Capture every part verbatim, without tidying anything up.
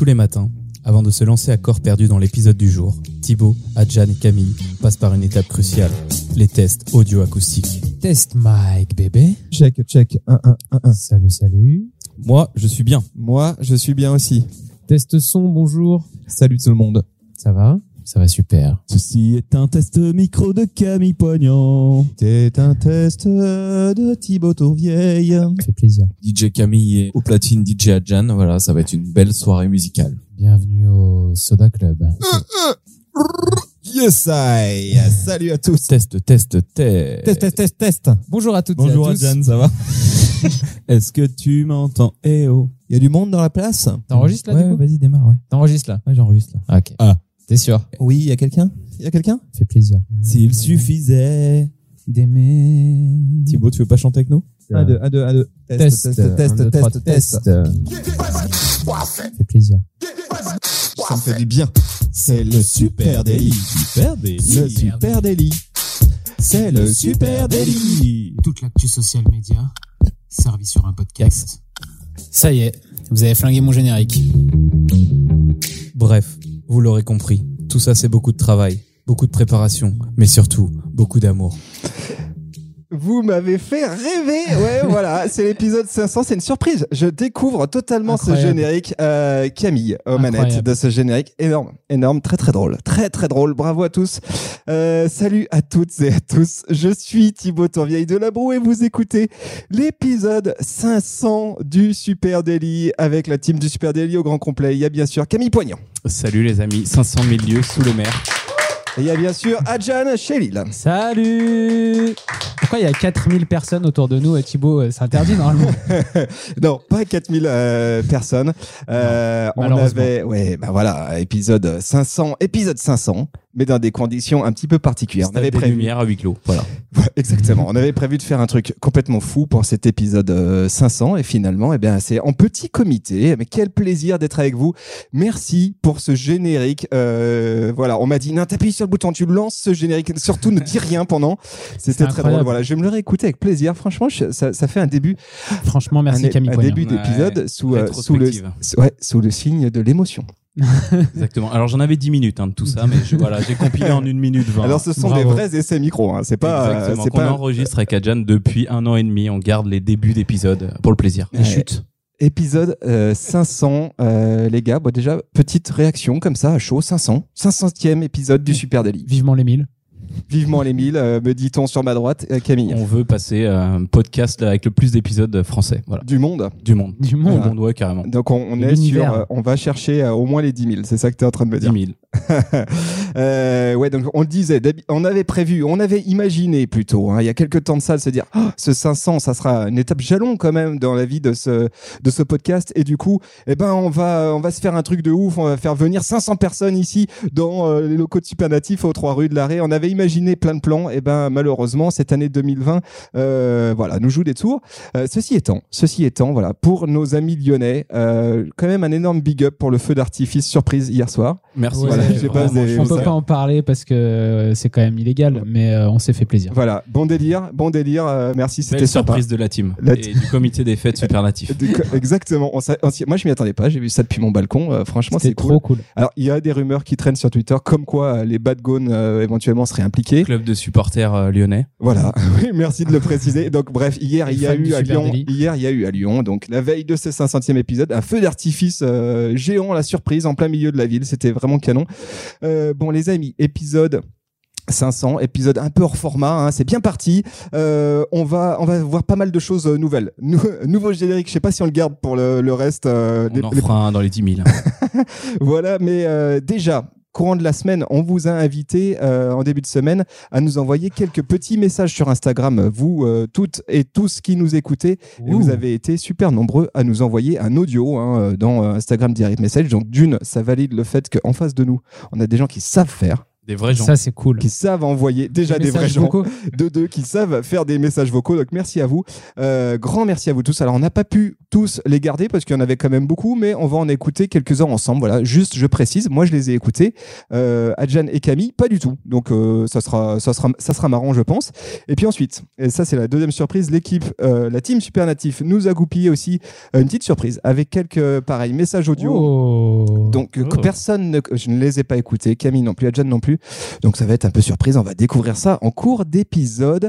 Tous les matins, avant de se lancer à corps perdu dans l'épisode du jour, Thibaut, Adjan et Camille passent par une étape cruciale, les tests audio-acoustiques. Test mic, bébé. Check, check, un, un, un, un. Salut, salut. Moi, je suis bien. Moi, je suis bien aussi. Test son, bonjour. Salut tout le monde. Ça va ? Ça va super. Ceci est un test micro de Camille Poignant. C'est un test de Thibaut Tourvieille. Ça fait plaisir. D J Camille et au platine D J Adjan. Voilà, ça va être une belle soirée musicale. Bienvenue au Soda Club. Yes, I. Salut à tous. Test, test, test. Test, test, test, test. Bonjour à toutes Bonjour et à tous. Adjan, ça va? Est-ce que tu m'entends? Eh oh. Il y a du monde dans la place? T'enregistres là Ouais, du coup vas-y, démarre, ouais. T'enregistres là? Ouais, j'enregistre là. Ok. Ah. T'es sûr? Oui, il y a quelqu'un? Il y a quelqu'un? Ça fait plaisir. S'il suffisait d'aimer. Thibaut, tu veux pas chanter avec nous? un, deux, un, deux, un, deux. Test, Test, test, test, un, deux, trois, test, test. Ça fait plaisir. Ça me fait du bien. C'est le super délit. Super délit. Le super délit. C'est le super délit. Toute l'actu social média servie sur un podcast. Ça y est, vous avez flingué mon générique. Bref, vous l'aurez compris, tout ça c'est beaucoup de travail, beaucoup de préparation, mais surtout beaucoup d'amour. Vous m'avez fait rêver. Ouais, voilà, c'est l'épisode cinq cents, c'est une surprise. Je découvre totalement Incroyable. ce générique. Euh, Camille aux manettes Incroyable. de ce générique. Énorme, énorme, très très drôle. Très très drôle, bravo à tous. Euh, salut à toutes et à tous. Je suis Thibaut Tourvieille de La Broue et vous écoutez l'épisode cinq cents du Super Daily avec la team du Super Daily au grand complet. Il y a bien sûr Camille Poignant. Salut les amis, cinq cent mille lieues sous les mers. Et il y a bien sûr Adjan Chélil. Salut. Pourquoi il y a quatre mille personnes autour de nous, Thibaut? C'est interdit normalement. Non, pas quatre mille euh, personnes. Euh, on malheureusement. avait, ouais, bah voilà, épisode cinq cents, épisode cinq cents, mais dans des conditions un petit peu particulières. On avait des prévu, lumières à huis clos. Voilà. Ouais, exactement. On avait prévu de faire un truc complètement fou pour cet épisode euh, cinq cents et finalement, eh bien, c'est en petit comité. Mais quel plaisir d'être avec vous. Merci pour ce générique. Euh, voilà, on m'a dit, non, t'appuies sur le bouton, tu lances ce générique. Surtout, ne dis rien pendant. C'était très incroyable. drôle. Voilà, je vais me le réécouter avec plaisir. Franchement, je- ça, ça fait un début. Franchement, merci un, Camille un Poignant. début d'épisode Ouais, sous, euh, sous, le, rétrospective. sous- ouais, sous le signe de l'émotion. Exactement. Alors j'en avais dix minutes hein, de tout ça, mais je, voilà, j'ai compilé en une minute vingt. Alors ce sont Bravo. des vrais essais micro, hein. C'est pas, euh, Exactement, c'est qu'on pas un enregistre avec Adjan depuis un an et demi. On garde les débuts d'épisodes pour le plaisir. Les Ouais. chutes. épisode euh, cinq cents, euh, les gars. Bon, déjà petite réaction comme ça à chaud, cinq cents, cinq centième épisode du Super Daily. Vivement les mille. Vivement les mille, euh, me dit-on sur ma droite, euh, Camille. On veut passer un podcast avec le plus d'épisodes français. Voilà. Du monde. Du monde. Du Du monde. Voilà. monde, ouais, carrément. Donc on, on De est l'univers. sur, euh, on va chercher euh, au moins les dix mille. C'est ça que tu es en train de me dire. dix mille. Euh, ouais, donc on le disait, d'habi- on avait prévu, on avait imaginé plutôt, hein, il y a quelques temps de ça, de se dire, oh, ce cinq cents, ça sera une étape jalon quand même dans la vie de ce de ce podcast. Et du coup, eh ben, on va on va se faire un truc de ouf, on va faire venir cinq cents personnes ici dans euh, les locaux de Supernatif aux trois rues de l'Arrêt. On avait imaginé plein de plans. Et ben, malheureusement, cette année deux mille vingt, euh, voilà, nous joue des tours. Euh, ceci étant, ceci étant, voilà, pour nos amis lyonnais, euh, quand même un énorme big up pour le feu d'artifice surprise hier soir. Merci. Ouais, Voilà, c'est j'ai pas vraiment des- On chaud, peut ça. pas en parler parce que euh, c'est quand même illégal, mais euh, on s'est fait plaisir. Voilà, bon délire, bon délire, euh, merci, c'était Belle sympa. surprise de la team La et du comité des fêtes Supernatif. Du coup, Exactement. On s'a- on s'y- moi, je m'y attendais pas. J'ai vu ça depuis mon balcon. Euh, franchement, C'était c'est cool. trop cool. Alors, il y a des rumeurs qui traînent sur Twitter, comme quoi euh, les Bad Gones euh, éventuellement seraient impliqués. Club de supporters euh, lyonnais. Voilà. Oui, merci de le préciser. Donc, bref, hier, Les il y a fans du eu à Super Lyon. Daily. Hier, il y a eu à Lyon. Donc, la veille de ce cinq centième épisode, un feu d'artifice euh, géant, la surprise en plein milieu de la ville. C'était vraiment canon. Euh, bon, les amis, épisode cinq cents, épisode un peu hors format, hein, c'est bien parti. Euh, on va on va voir pas mal de choses euh, nouvelles. Nou- nouveau générique, je sais pas si on le garde pour le, le reste. euh, On des- en les- fera un dans les dix mille. Voilà, mais euh, déjà. Courant de la semaine, on vous a invité euh, en début de semaine à nous envoyer quelques petits messages sur Instagram, vous euh, toutes et tous qui nous écoutez. Et vous avez été super nombreux à nous envoyer un audio hein, dans euh, Instagram Direct Message. Donc d'une, ça valide le fait qu'en face de nous, on a des gens qui savent faire, Des vrais gens. Ça, c'est cool. qui savent envoyer déjà Les des vrais messages gens. vocaux. De deux qui savent faire des messages vocaux. Donc merci à vous. Euh, grand merci à vous tous. Alors on n'a pas pu tous les garder parce qu'il y en avait quand même beaucoup, mais on va en écouter quelques-uns ensemble. Voilà, juste je précise, moi je les ai écoutés. Euh, Adjan et Camille, pas du tout. Donc euh, ça sera, ça sera, ça sera marrant, je pense. Et puis ensuite, et ça c'est la deuxième surprise, l'équipe, euh, la team Supernatif nous a goupillé aussi euh, une petite surprise avec quelques pareils messages audio. Oh. donc que Oh. personne ne, je ne les ai pas écoutés, Camille non plus, Adjan non plus. Donc ça va être un peu surprise. On va découvrir ça en cours d'épisode.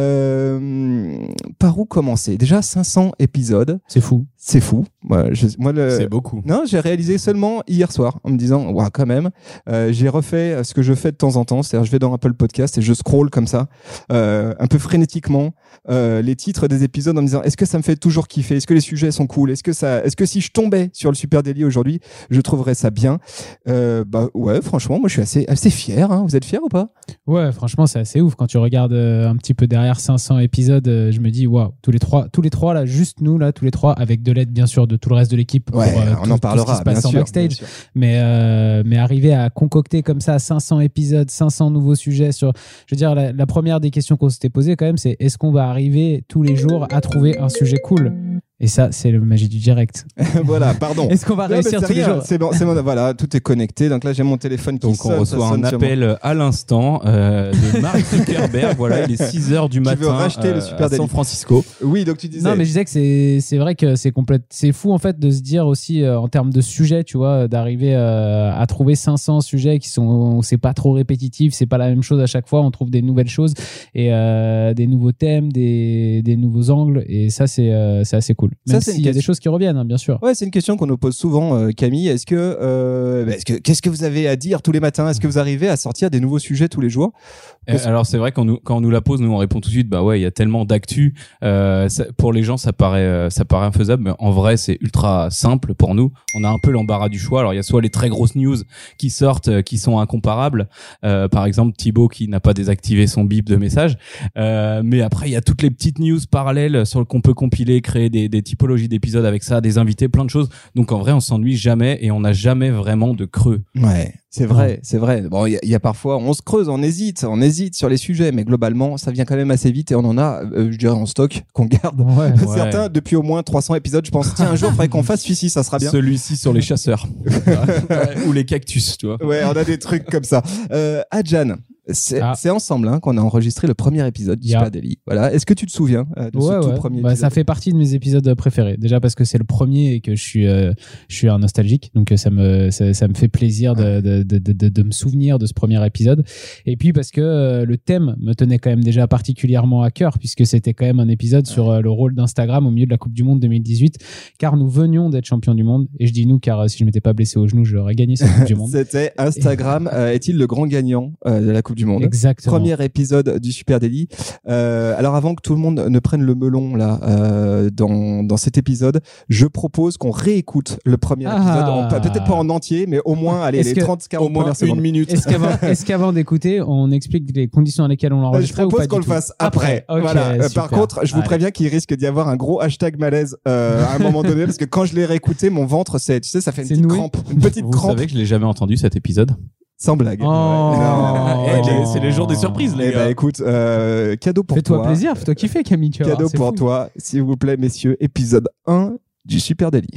Euh, par où commencer ? Déjà cinq cents épisodes. C'est fou. C'est fou. Moi, je, moi le. C'est beaucoup. Non, j'ai réalisé seulement hier soir en me disant, ouais, quand même. Euh, j'ai refait ce que je fais de temps en temps, c'est-à-dire je vais dans Apple Podcast et je scroll comme ça, euh, un peu frénétiquement, euh, les titres des épisodes en me disant, est-ce que ça me fait toujours kiffer ? Est-ce que les sujets sont cool ? Est-ce que ça, est-ce que si je tombais sur le Super Daily aujourd'hui, je trouverais ça bien ? euh, Bah ouais, franchement, moi je suis assez, assez fier. Hein. Vous êtes fier ou pas ? Ouais, franchement, c'est assez ouf. Quand tu regardes euh, un petit peu derrière cinq cents épisodes, euh, je me dis, waouh, tous les trois, tous les trois là, juste nous là, tous les trois, avec de l'aide bien sûr de tout le reste de l'équipe. Ouais, pour, euh, on tout, en parlera. Tout ce qui se passe bien en sûr, backstage. bien sûr. Mais euh, mais arriver à concocter comme ça cinq cents épisodes, cinq cents nouveaux sujets sur, je veux dire, la, la première des questions qu'on s'était posées quand même, c'est est-ce qu'on va arriver tous les jours à trouver un sujet cool ? Et ça, c'est le magie du direct. Voilà, pardon. Est-ce qu'on va Non, mais réussir c'est tous les rien, jours ? C'est bon, c'est bon, voilà, tout est connecté. Donc là, j'ai mon téléphone qui Donc sonne. on ça reçoit un sonne sur appel à l'instant euh, de Mark Zuckerberg. Voilà, il est six heures du Qui matin veut racheter le euh, Super à San Daily. Francisco. mon- Oui, donc tu disais. Non, mais je disais que c'est c'est vrai que c'est complète. C'est fou en fait de se dire aussi euh, en termes de sujets, tu vois, d'arriver euh, à trouver cinq cents sujets qui sont, c'est pas trop répétitif, c'est pas la même chose à chaque fois. On trouve des nouvelles choses et euh, des nouveaux thèmes, des des nouveaux angles, et ça c'est euh, c'est assez cool. Ça, Même c'est s'il une y a des question- choses qui reviennent, hein, bien sûr. Ouais, c'est une question qu'on nous pose souvent, euh, Camille. Est-ce que, euh, bah, est-ce que, qu'est-ce que vous avez à dire tous les matins ? Est-ce que vous arrivez à sortir des nouveaux sujets tous les jours ? Euh, alors c'est vrai quand nous quand on nous la pose, nous on répond tout de suite bah ouais il y a tellement d'actu. Euh, ça- pour les gens ça paraît euh, ça paraît infaisable, mais en vrai c'est ultra simple pour nous. On a un peu l'embarras du choix. Alors il y a soit les très grosses news qui sortent euh, qui sont incomparables. Euh, par exemple Thibaut qui n'a pas désactivé son bip de message. Euh, mais après il y a toutes les petites news parallèles sur le qu'on peut compiler, créer des, des typologies d'épisodes avec ça, des invités, plein de choses. Donc en vrai on s'ennuie jamais et on n'a jamais vraiment de creux. Ouais, c'est vrai, c'est vrai. Bon, il y, a- il y a parfois, on se creuse, on hésite, on hésite sur les sujets, mais globalement, ça vient quand même assez vite et on en a, euh, je dirais, en stock qu'on garde. Ouais. Certains depuis au moins trois cents épisodes. Je pense, tiens, un jour, il faudrait qu'on fasse celui-ci, ça sera bien. Celui-ci sur les chasseurs. Ouais, ou les cactus, tu vois. Ouais, on a des trucs comme ça. Euh, Adjan, c'est Ah. c'est ensemble hein, qu'on a enregistré le premier épisode du Yeah. Super Daily. Voilà. Est-ce que tu te souviens euh, de Ouais, ce tout ouais. premier Bah, épisode ? ça fait partie de mes épisodes préférés. Déjà parce que c'est le premier et que je suis, euh, je suis un nostalgique. Donc, euh, ça me, ça, ça me fait plaisir de, de, de, de, de, de me souvenir de ce premier épisode. Et puis parce que euh, le thème me tenait quand même déjà particulièrement à cœur, puisque c'était quand même un épisode sur euh, le rôle d'Instagram au milieu de la Coupe du Monde deux mille dix-huit, car nous venions d'être champions du monde. Et je dis nous, car euh, si je m'étais pas blessé au genou, j'aurais gagné cette Coupe du monde. C'était Instagram euh, est-il le grand gagnant euh, de la Coupe du Monde ? Exactement. Premier épisode du Super Daily. Euh, alors avant que tout le monde ne prenne le melon là euh, dans dans cet épisode, je propose qu'on réécoute le premier Ah. épisode, en- peut-être pas en entier, mais au moins allez Est-ce les que- trente Au quarante moins premières secondes. une minute. Est-ce qu'avant, est-ce qu'avant d'écouter, on explique les conditions dans lesquelles on Euh, Je l'enregistrait ou propose pas qu'on du le tout fasse après. Ok, voilà. Euh, par super. contre, je vous Allez. préviens qu'il risque d'y avoir un gros hashtag malaise euh, à un moment donné, parce que quand je l'ai réécouté, mon ventre, c'est, tu sais, ça fait une C'est petite noué. crampe, une petite Vous crampe, savez que je l'ai jamais entendu cet épisode. sans blague. Oh. Ouais. Non. Eh, les- c'est les jours des surprises, les Eh ben, gars. écoute, euh, cadeau pour Fais-toi toi. plaisir, fais-toi kiffer, Camille. Tu vas Cadeau voir, c'est pour fou. toi, s'il vous plaît, messieurs. Épisode un du Super Daily.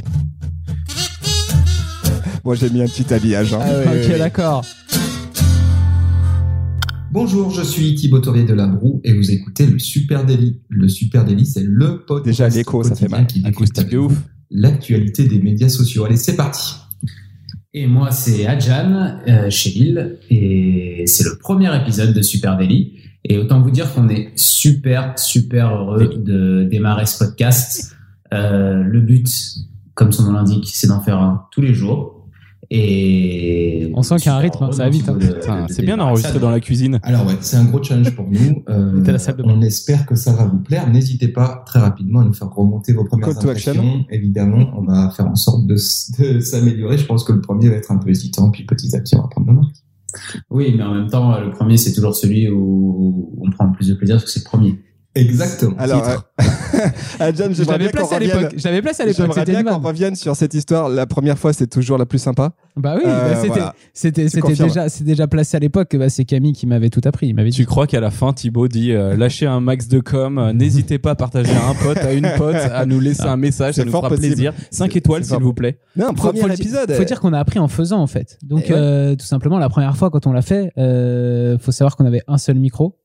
Moi, j'ai mis un petit habillage. Hein. Ah ouais, ok, d'accord. Bonjour, je suis Thibaut Taurier de La Broue et vous écoutez le Super Daily. Le Super Daily, c'est le podcast Déjà, l'écho, ça fait quotidien mal. qui décrypte Acoustique avec de vous ouf. l'actualité des médias sociaux. Allez, c'est parti. Et moi, c'est Adjan, euh, chez Lille, et c'est le premier épisode de Super Daily. Et autant vous dire qu'on est super, super heureux de démarrer ce podcast. Euh, le but, comme son nom l'indique, c'est d'en faire un tous les jours. Et On sent qu'il y a un super rythme, hein, heureux ça va vite, hein. de- de- Putain, de c'est bien démarrer enregistré ça. dans la cuisine. Alors ouais, c'est un gros challenge pour nous. Euh, T'es à la salle de bain. on espère que ça va vous plaire. N'hésitez pas très rapidement à nous faire remonter vos premières Call to action. impressions. Évidemment, on va faire en sorte de, s- de s'améliorer. Je pense que le premier va être un peu hésitant, puis petit à petit, on va prendre nos marques. Oui, mais en même temps, le premier, c'est toujours celui où on prend le plus de plaisir parce que c'est le premier. Exactement. Alors, Titre. euh, Adjan, Je j'aimerais l'avais bien qu'on placé à revienne. l'époque. Je l'avais placé à l'époque. J'aimerais C'était bien une qu'on vanne. revienne sur cette histoire. La première fois, c'est toujours la plus sympa. Bah oui, Euh, bah c'était, voilà. c'était, Tu c'était confirmes. déjà, c'est déjà placé à l'époque. Bah, c'est Camille qui m'avait tout appris. Il m'avait dit. Tu crois qu'à la fin, Thibaut dit euh, lâchez un max de com, euh, n'hésitez pas à partager à un pote, à une pote, à nous laisser un message, C'est ça nous fort fera possible. plaisir. cinq C'est- étoiles, c'est s'il fort. vous plaît. Non, Faut- premier faut le épisode. dire- Faut dire qu'on a appris en faisant en fait. Donc Eh ouais. euh, tout simplement la première fois quand on l'a fait, euh, faut savoir qu'on avait un seul micro,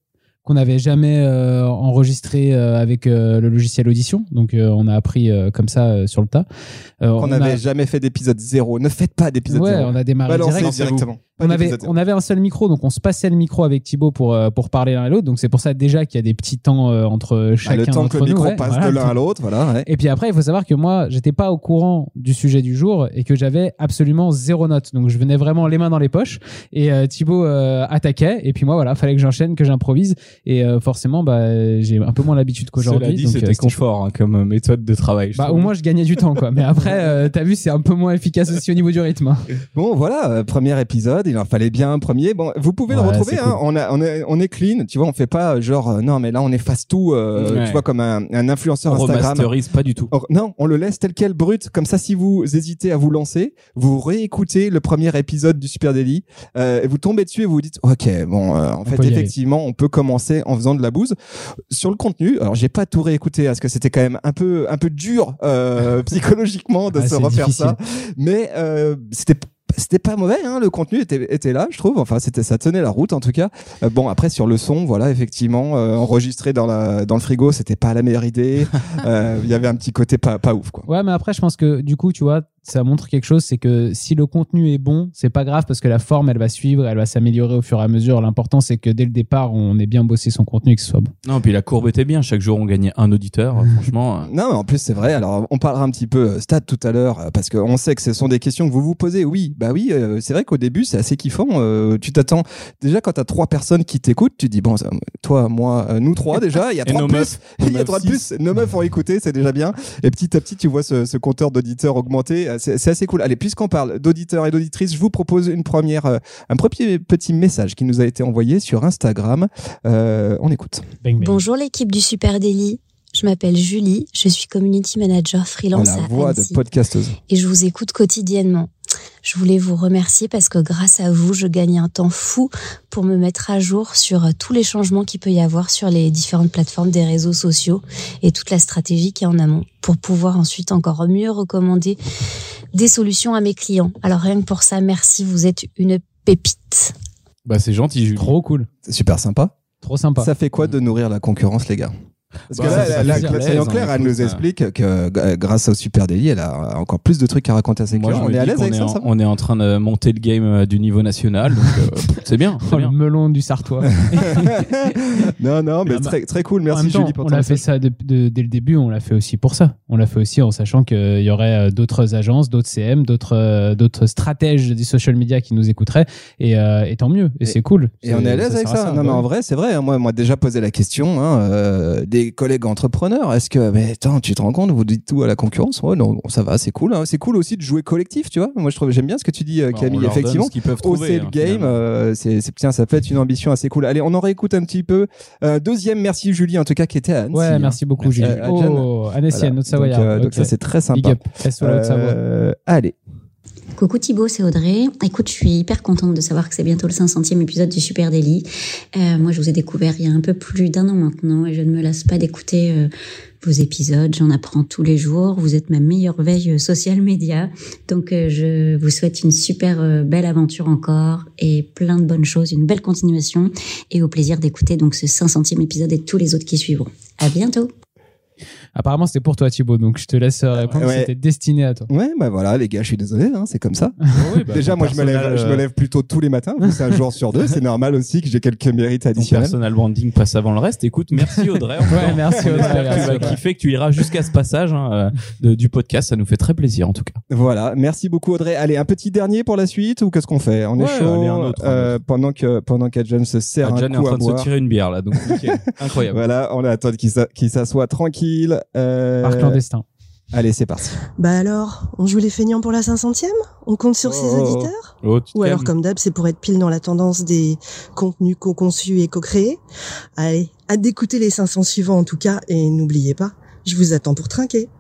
qu'on n'avait jamais euh, enregistré euh, avec euh, le logiciel Audition. Donc, euh, on a appris euh, comme ça euh, sur le tas. Euh, on n'avait a... jamais fait d'épisode zéro. Ne faites pas d'épisode ouais, zéro. on a démarré Balancez direct. directement. On avait, on avait un seul micro, donc on se passait le micro avec Thibaut pour, euh, pour parler l'un et l'autre. Donc c'est pour ça déjà qu'il y a des petits temps euh, entre chacun ah, le temps d'entre que le nous, micro ouais, passe voilà, de l'un à l'autre, voilà. Ouais. Et puis après, il faut savoir que moi, j'étais pas au courant du sujet du jour et que j'avais absolument zéro note. Donc je venais vraiment les mains dans les poches et euh, Thibaut euh, attaquait. Et puis moi, voilà, fallait que j'enchaîne, que j'improvise. Et euh, forcément, bah, j'ai un peu moins l'habitude qu'aujourd'hui. Cela dit, donc, c'était euh, confort hein, comme méthode de travail. Bah, au moins, je gagnais du temps, quoi. Mais après, euh, t'as vu, c'est un peu moins efficace aussi au niveau du rythme. Hein. Bon, voilà, euh, premier épisode, il en fallait bien un premier. Bon, vous pouvez ouais, le retrouver, hein, cool. on, a, on, est, on est clean, tu vois, on fait pas genre, euh, non, mais là, on efface tout, euh, ouais. tu vois, comme un, un influenceur on Instagram. On remasterise pas du tout. Or, non, on le laisse tel quel brut, comme ça, si vous hésitez à vous lancer, vous réécoutez le premier épisode du Super Daily, euh, et vous tombez dessus et vous vous dites, ok, bon, euh, en on fait, effectivement, aller. on peut commencer en faisant de la bouse. Sur le contenu, alors, j'ai pas tout réécouté, parce que c'était quand même un peu, un peu dur, euh, psychologiquement de ah, se refaire difficile. ça, mais euh, c'était c'était pas mauvais, hein, le contenu était, était là, je trouve. Enfin, c'était, ça tenait la route, en tout cas. Euh, bon, après, sur le son, voilà, effectivement, euh, enregistré dans la, dans le frigo, c'était pas la meilleure idée. Il euh, y avait un petit côté pas, pas ouf, quoi. Ouais, mais après, je pense que, du coup, tu vois, ça montre quelque chose, c'est que si le contenu est bon, c'est pas grave parce que la forme, elle va suivre, elle va s'améliorer au fur et à mesure. L'important, c'est que dès le départ, on ait bien bossé son contenu et que ce soit bon. Non, puis la courbe était bien. Chaque jour, on gagnait un auditeur, franchement. Non, mais en plus, c'est vrai. Alors, on parlera un petit peu stade tout à l'heure parce qu'on sait que ce sont des questions que vous vous posez. Oui, bah oui, euh, c'est vrai qu'au début, c'est assez kiffant. Euh, tu t'attends. Déjà, quand t'as trois personnes qui t'écoutent, tu dis, bon, toi, moi, euh, nous trois déjà, il y a trois de plus. Il y a trois de plus. Nos meufs ont écouté, c'est déjà bien. Et petit à petit, tu vois ce, ce compteur d'auditeurs augmenter. C'est, c'est assez cool. Allez, puisqu'on parle d'auditeurs et d'auditrices, je vous propose une première, euh, un premier petit message qui nous a été envoyé sur Instagram. Euh, on écoute. Bang, bang. Bonjour l'équipe du Super Daily. Je m'appelle Julie, je suis community manager freelance oh, la à voix Annecy de podcasteuse. Et je vous écoute quotidiennement. Je voulais vous remercier parce que grâce à vous, je gagne un temps fou pour me mettre à jour sur tous les changements qu'il peut y avoir sur les différentes plateformes des réseaux sociaux et toute la stratégie qui est en amont pour pouvoir ensuite encore mieux recommander des solutions à mes clients. Alors rien que pour ça, merci, vous êtes une pépite. Bah c'est gentil, Julie. Trop cool. C'est super sympa. Trop sympa. Ça fait quoi de nourrir la concurrence, les gars ? Parce bah, que là, ça, là, ça la, soyons clairs, elle nous explique que euh, grâce au Super Daily, elle a encore plus de trucs à raconter à ses clients. On est à l'aise avec ça, en, ça on est en train de monter le game euh, du niveau national, donc euh, c'est bien. C'est oh, bien. Le melon du Sartois. non, non, mais, mais très, très cool. Merci temps, Julie pour on ton l'a fait ça de, de, dès le début. On l'a fait aussi pour ça. On l'a fait aussi en sachant qu'il y aurait d'autres agences, d'autres C M, d'autres, d'autres stratèges des social media qui nous écouteraient. Et, euh, et tant mieux. Et, et c'est cool. Et on est à l'aise avec ça. ça. Non, mais en vrai, c'est vrai. Hein, moi, moi, déjà posé la question hein, euh, des collègues entrepreneurs. Est-ce que, mais attends, tu te rends compte, vous dites tout à la concurrence? Ouais, non, ça va, c'est cool. Hein. C'est cool aussi de jouer collectif, tu vois. Moi, je trouve, j'aime bien ce que tu dis, Camille. Bah, effectivement, hausser le game, euh, c'est, c'est, tiens, ça peut être une ambition assez cool. Allez, on en réécoute un petit peu. Euh, deuxième, merci Julie, en tout cas, qui était à Annecy. Ouais, merci hein. beaucoup, Julie. Euh, oh, Annecy, voilà. Notre Savoyard. Donc, euh, okay. donc ça, c'est très sympa. Big up. Euh, allez. Coucou Thibaut, c'est Audrey. Écoute, je suis hyper contente de savoir que c'est bientôt le cinq centième épisode du Super Daily. Euh, moi, je vous ai découvert il y a un peu plus d'un an maintenant et je ne me lasse pas d'écouter euh, vos épisodes. J'en apprends tous les jours. Vous êtes ma meilleure veille social média. Donc, euh, je vous souhaite une super euh, belle aventure encore et plein de bonnes choses, une belle continuation et au plaisir d'écouter donc ce cinq centième épisode et tous les autres qui suivront. À bientôt. Apparemment, c'était pour toi, Thibaut, donc je te laisse répondre. Ouais. C'était destiné à toi. Ouais, bah voilà, les gars, je suis désolé, hein, c'est comme ça. oui, bah, Déjà, moi, je me lève, euh... je me lève plutôt tous les matins. C'est un jour sur deux. C'est normal aussi que j'ai quelques mérites additionnels. Ton personal branding passe avant le reste. Écoute, merci Audrey. ouais, merci Audrey. Tu vas kiffer que tu iras jusqu'à ce passage hein, de, du podcast. Ça nous fait très plaisir, en tout cas. Voilà, merci beaucoup Audrey. Allez, un petit dernier pour la suite ou qu'est-ce qu'on fait? On ouais, est chaud. Allez, un autre, euh, un autre. Pendant que pendant qu'Adjan se sert Adjan un coup est en train à de boire. se tirer une bière là, donc nickel. Incroyable. Voilà, on attend qu'il, s'a, qu'il s'assoit tranquille. Euh... Par clandestin. Allez, c'est parti. Bah alors, on joue les feignants pour la cinq centième? On compte sur oh, ses auditeurs oh, Ou alors, comme d'hab, c'est pour être pile dans la tendance des contenus co-conçus et co-créés? Allez, hâte d'écouter les cinq cents suivants en tout cas, et n'oubliez pas, je vous attends pour trinquer.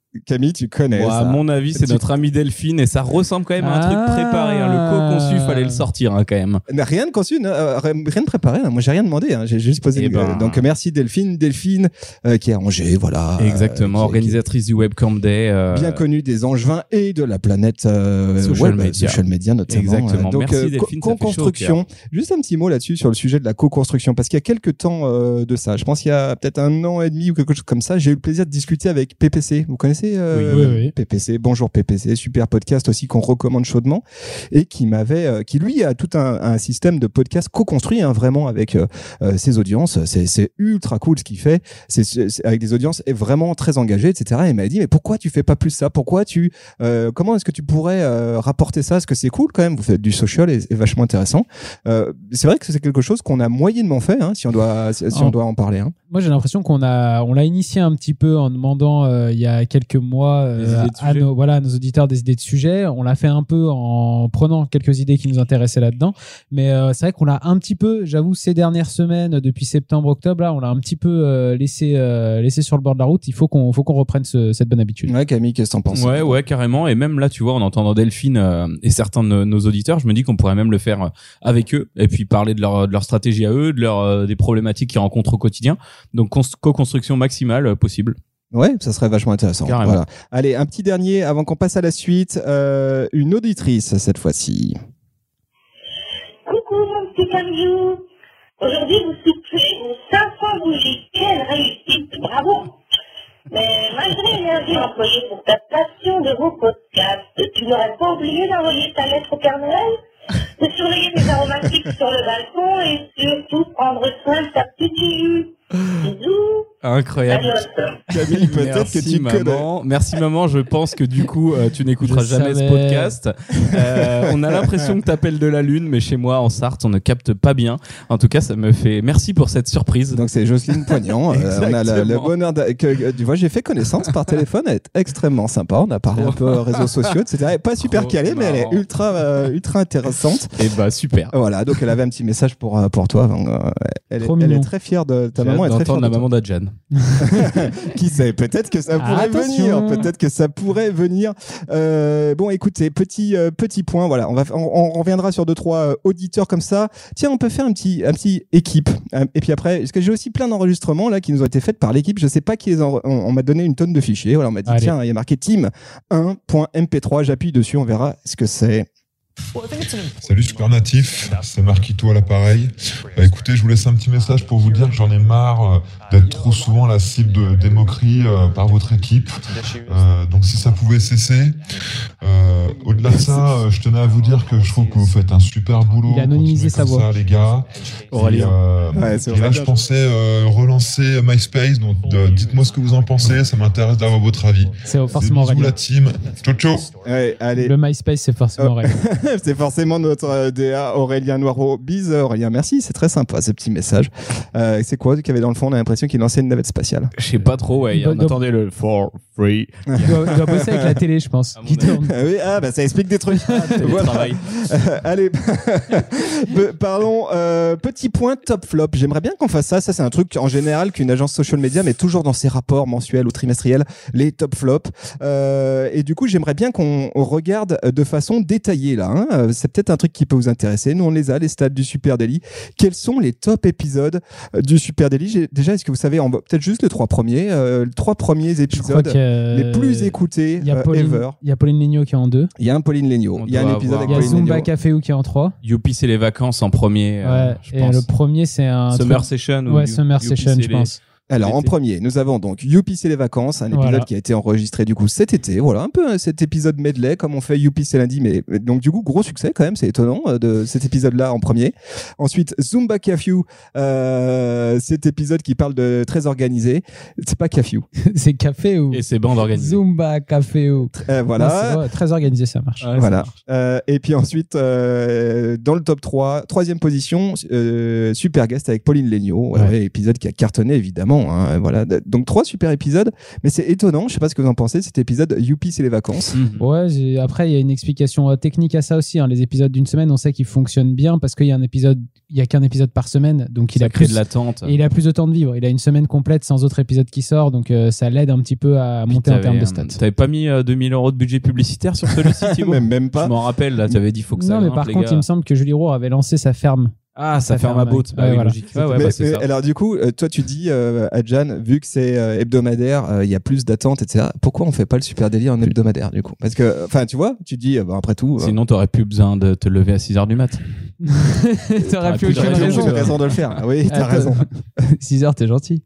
Camille, tu connais Bon, ça. à mon avis, c'est Tu- notre amie Delphine et ça ressemble quand même à un Ah. truc préparé. Hein. Le co-conçu, fallait le sortir hein, quand même. Rien de conçu, non, euh, rien de préparé. hein. Moi, j'ai rien demandé. hein. J'ai juste posé. Eh une- ben. Donc, merci Delphine, Delphine euh, qui est à Angers, voilà. Exactement, euh, qui- organisatrice du Webcam Day. euh, bien connue des Angevins et de la planète euh, Social web, media. social media notamment. Exactement. Euh, donc, Merci, euh, Delphine, co- ça fait chaud au co-construction. Juste un petit mot là-dessus sur le sujet de la co-construction, parce qu'il y a quelques temps euh, de ça. Je pense qu'il y a peut-être un an et demi ou quelque chose comme ça. J'ai eu le plaisir de discuter avec P P C. Vous connaissez euh, Oui, oui, oui. P P C. Bonjour P P C, super podcast aussi qu'on recommande chaudement et qui m'avait, euh, qui lui a tout un, un système de podcast co-construit hein, vraiment avec euh, euh, ses audiences. C'est, c'est ultra cool ce qu'il fait. C'est, c'est avec des audiences et vraiment très engagées, et cetera. Et il m'a dit mais pourquoi tu fais pas plus ça? Pourquoi tu, euh, comment est-ce que tu pourrais euh, rapporter ça? Parce que c'est cool quand même. Vous faites du social et, et vachement intéressant. Euh, c'est vrai que c'est quelque chose qu'on a moyennement fait, hein, si on doit, si, si on Oh. doit en parler. Hein. Moi, j'ai l'impression qu'on a, on l'a initié un petit peu en demandant euh, il y a quelques mois euh, Des idées de à sujets. nos, voilà, à nos auditeurs des idées de sujets. On l'a fait un peu en prenant quelques idées qui nous intéressaient là-dedans. Mais euh, c'est vrai qu'on l'a un petit peu, j'avoue, ces dernières semaines, depuis septembre-octobre, là, on l'a un petit peu euh, laissé, euh, laissé sur le bord de la route. Il faut qu'on, faut qu'on reprenne ce, cette bonne habitude. Ouais, Camille, qu'est-ce que t'en penses? Ouais, ouais, carrément. Et même là, tu vois, en entendant Delphine euh, et certains de nos, nos auditeurs, je me dis qu'on pourrait même le faire euh, avec eux et puis parler de leur, de leur stratégie à eux, de leur, euh, des problématiques qu'ils rencontrent au quotidien. Donc, cons- co-construction maximale euh, possible. Ouais, ça serait vachement intéressant. Carrément. Voilà. Allez, un petit dernier avant qu'on passe à la suite. Euh, une auditrice cette fois-ci. Coucou mon petit Camillou. Aujourd'hui vous soufflez vos cinq cents bougies. Quelle réussite, bravo. Mais malgré l'énergie employée pour ta passion de vos podcasts, tu n'aurais pas oublié d'envoyer ta lettre au Père Noël, de surveiller tes aromatiques sur le balcon et surtout prendre soin de ta petite Juju. Bisous. Incroyable. Adios. Camille, peut-être Merci, que tu connais. maman. Merci maman. Je pense que du coup, euh, tu n'écouteras Je jamais savais. ce podcast. Euh, on a l'impression que t'appelles de la lune, mais chez moi en Sarthe, on ne capte pas bien. En tout cas, ça me fait. Merci pour cette surprise. Donc c'est Jocelyne Poignant. Euh, on a le, le Exactement. bonheur de, que, que- tu vois, j'ai fait connaissance par téléphone. Elle est extrêmement sympa. On a parlé un peu réseaux sociaux, et cetera. Elle est pas super Trop calée, mais elle est marrant. ultra, euh, ultra intéressante. Et bah super. Voilà. Donc elle avait un petit message pour euh, pour toi. Donc, euh, elle, est, Trop elle mignon. est très fière de ta J'ai maman. hâte Est très fière d'entendre de la toi. maman d'Adjan. Qui sait, peut-être que ça pourrait Attention. venir, peut-être que ça pourrait venir. Euh, bon, écoutez, petit euh, petit point, voilà, on va on, on reviendra sur deux trois euh, auditeurs comme ça. Tiens, on peut faire un petit un petit équipe. Euh, et puis après, parce que j'ai aussi plein d'enregistrements là qui nous ont été faits par l'équipe. Je sais pas qui les en- on, on m'a donné une tonne de fichiers. Voilà, on m'a dit Allez. tiens, il y a marqué team un point M P trois. J'appuie dessus, on verra ce que c'est. Salut Super Natif, c'est Marquito à l'appareil. Bah, écoutez, je vous laisse un petit message pour vous dire que j'en ai marre euh, d'être trop souvent la cible de, des moqueries euh, par votre équipe. Euh, donc si ça pouvait cesser. Euh, au-delà de ça, euh, je tenais à vous dire que je trouve que vous faites un super boulot. Il a anonymisé Continuez sa comme voix. ça, les gars. Aurélien. Et, euh, Ouais, c'est et là, Aurélien. je pensais euh, relancer MySpace. Donc euh, dites-moi ce que vous en pensez. Ça m'intéresse d'avoir votre avis. C'est Des forcément bisous Aurélien. la team. Ciao ciao. Ouais, allez. Le MySpace, c'est forcément Aurélien. C'est forcément notre euh, D A Aurélien Noireau. Bise Aurélien, merci, c'est très sympa ce petit message. Euh, c'est quoi qu'il y avait dans le fond? On a l'impression qu'il lançait une navette spatiale. Je sais pas trop, ouais. Doit- On attendait le for free. Il doit, il doit bosser avec la télé, je pense. À mon Qui avis. tourne. Ah oui, ah bah ça explique des trucs. Télétravail. Euh, allez, Be- parlons euh, petit point top flop. J'aimerais bien qu'on fasse ça. Ça c'est un truc en général qu'une agence social media met toujours dans ses rapports mensuels ou trimestriels, les top flops. Euh, et du coup, j'aimerais bien qu'on regarde de façon détaillée là. Hein. Euh, C'est peut-être un truc qui peut vous intéresser. Nous on les a, les stats du Super Daily. Quels sont les top épisodes euh, du Super Daily? J'ai- Déjà, est-ce que vous savez, on va- peut-être juste les trois premiers, euh, les trois premiers Je crois épisodes que les plus écoutés Il y a euh, Pauline, ever. il y a Pauline Legnaud qui est en deux. Il y a un Pauline Legnaud. On Il y a un doit épisode avoir avec Il y a Pauline Zumba Legnaud. Caféou qui est en trois. Youpi, c'est les vacances en premier. euh, Ouais. je Et pense. le premier, c'est un. Summer truc- Session. ou Ouais, You- Summer Youpi, Session, c'est je les- pense. Alors, en L'été. premier, nous avons donc Youpi, c'est les vacances, un épisode Voilà. qui a été enregistré du coup cet été. Voilà, un peu euh, cet épisode medley, comme on fait Youpi, c'est lundi, mais mais donc du coup, gros succès quand même, c'est étonnant euh, de cet épisode-là en premier. Ensuite, Zumba Caféou, euh, cet épisode qui parle de très organisé. C'est pas Caféou. C'est café ou Et c'est bandes organisées. Zumba Caféou. Euh, Non, voilà. c'est vrai, très organisé, ça marche. Ouais, ça Voilà. marche. Euh, et puis ensuite, euh, dans le top trois, troisième position, euh, Super Guest avec Pauline Legnaud. Ouais, Ouais. ouais, épisode qui a cartonné évidemment. clairement. Hein, voilà. Donc trois super épisodes, mais c'est étonnant. Je sais pas ce que vous en pensez. Cet épisode, youpi, c'est les vacances. Mmh. Ouais. J'ai... Après, il y a une explication euh, technique à ça aussi. Hein. Les épisodes d'une semaine, on sait qu'ils fonctionnent bien parce qu'il y a un épisode, il y a qu'un épisode par semaine, donc il ça a crée plus de l'attente. Et il a plus de temps de vivre. Il a une semaine complète sans autre épisode qui sort, donc euh, ça l'aide un petit peu à Puis monter en termes de stats. T'avais pas mis euh, deux mille euros de budget publicitaire sur celui-ci, Thibaut? même, même pas. Je m'en rappelle. Là, t'avais dit faut que ça. Non, mais grimpe, par les contre, gars. il me semble que Julie Roux avait lancé sa ferme. Ah, ça ferme à boat. Bah ouais, oui, voilà. logique. Ouais, ouais, mais, bah, c'est mais ça. alors du coup, euh, toi tu dis euh, Adjan, vu que c'est euh, hebdomadaire, il euh, y a plus d'attentes, et cetera. Pourquoi on fait pas le super délit en hebdomadaire du coup? Parce que, enfin, tu vois, tu dis, euh, bah, après tout. Euh... Sinon, t'aurais plus besoin de te lever à six heures du mat. T'aurais plus aucune raison, raison, raison de le faire. Oui, t'as Attends. raison. six heures, t'es gentil.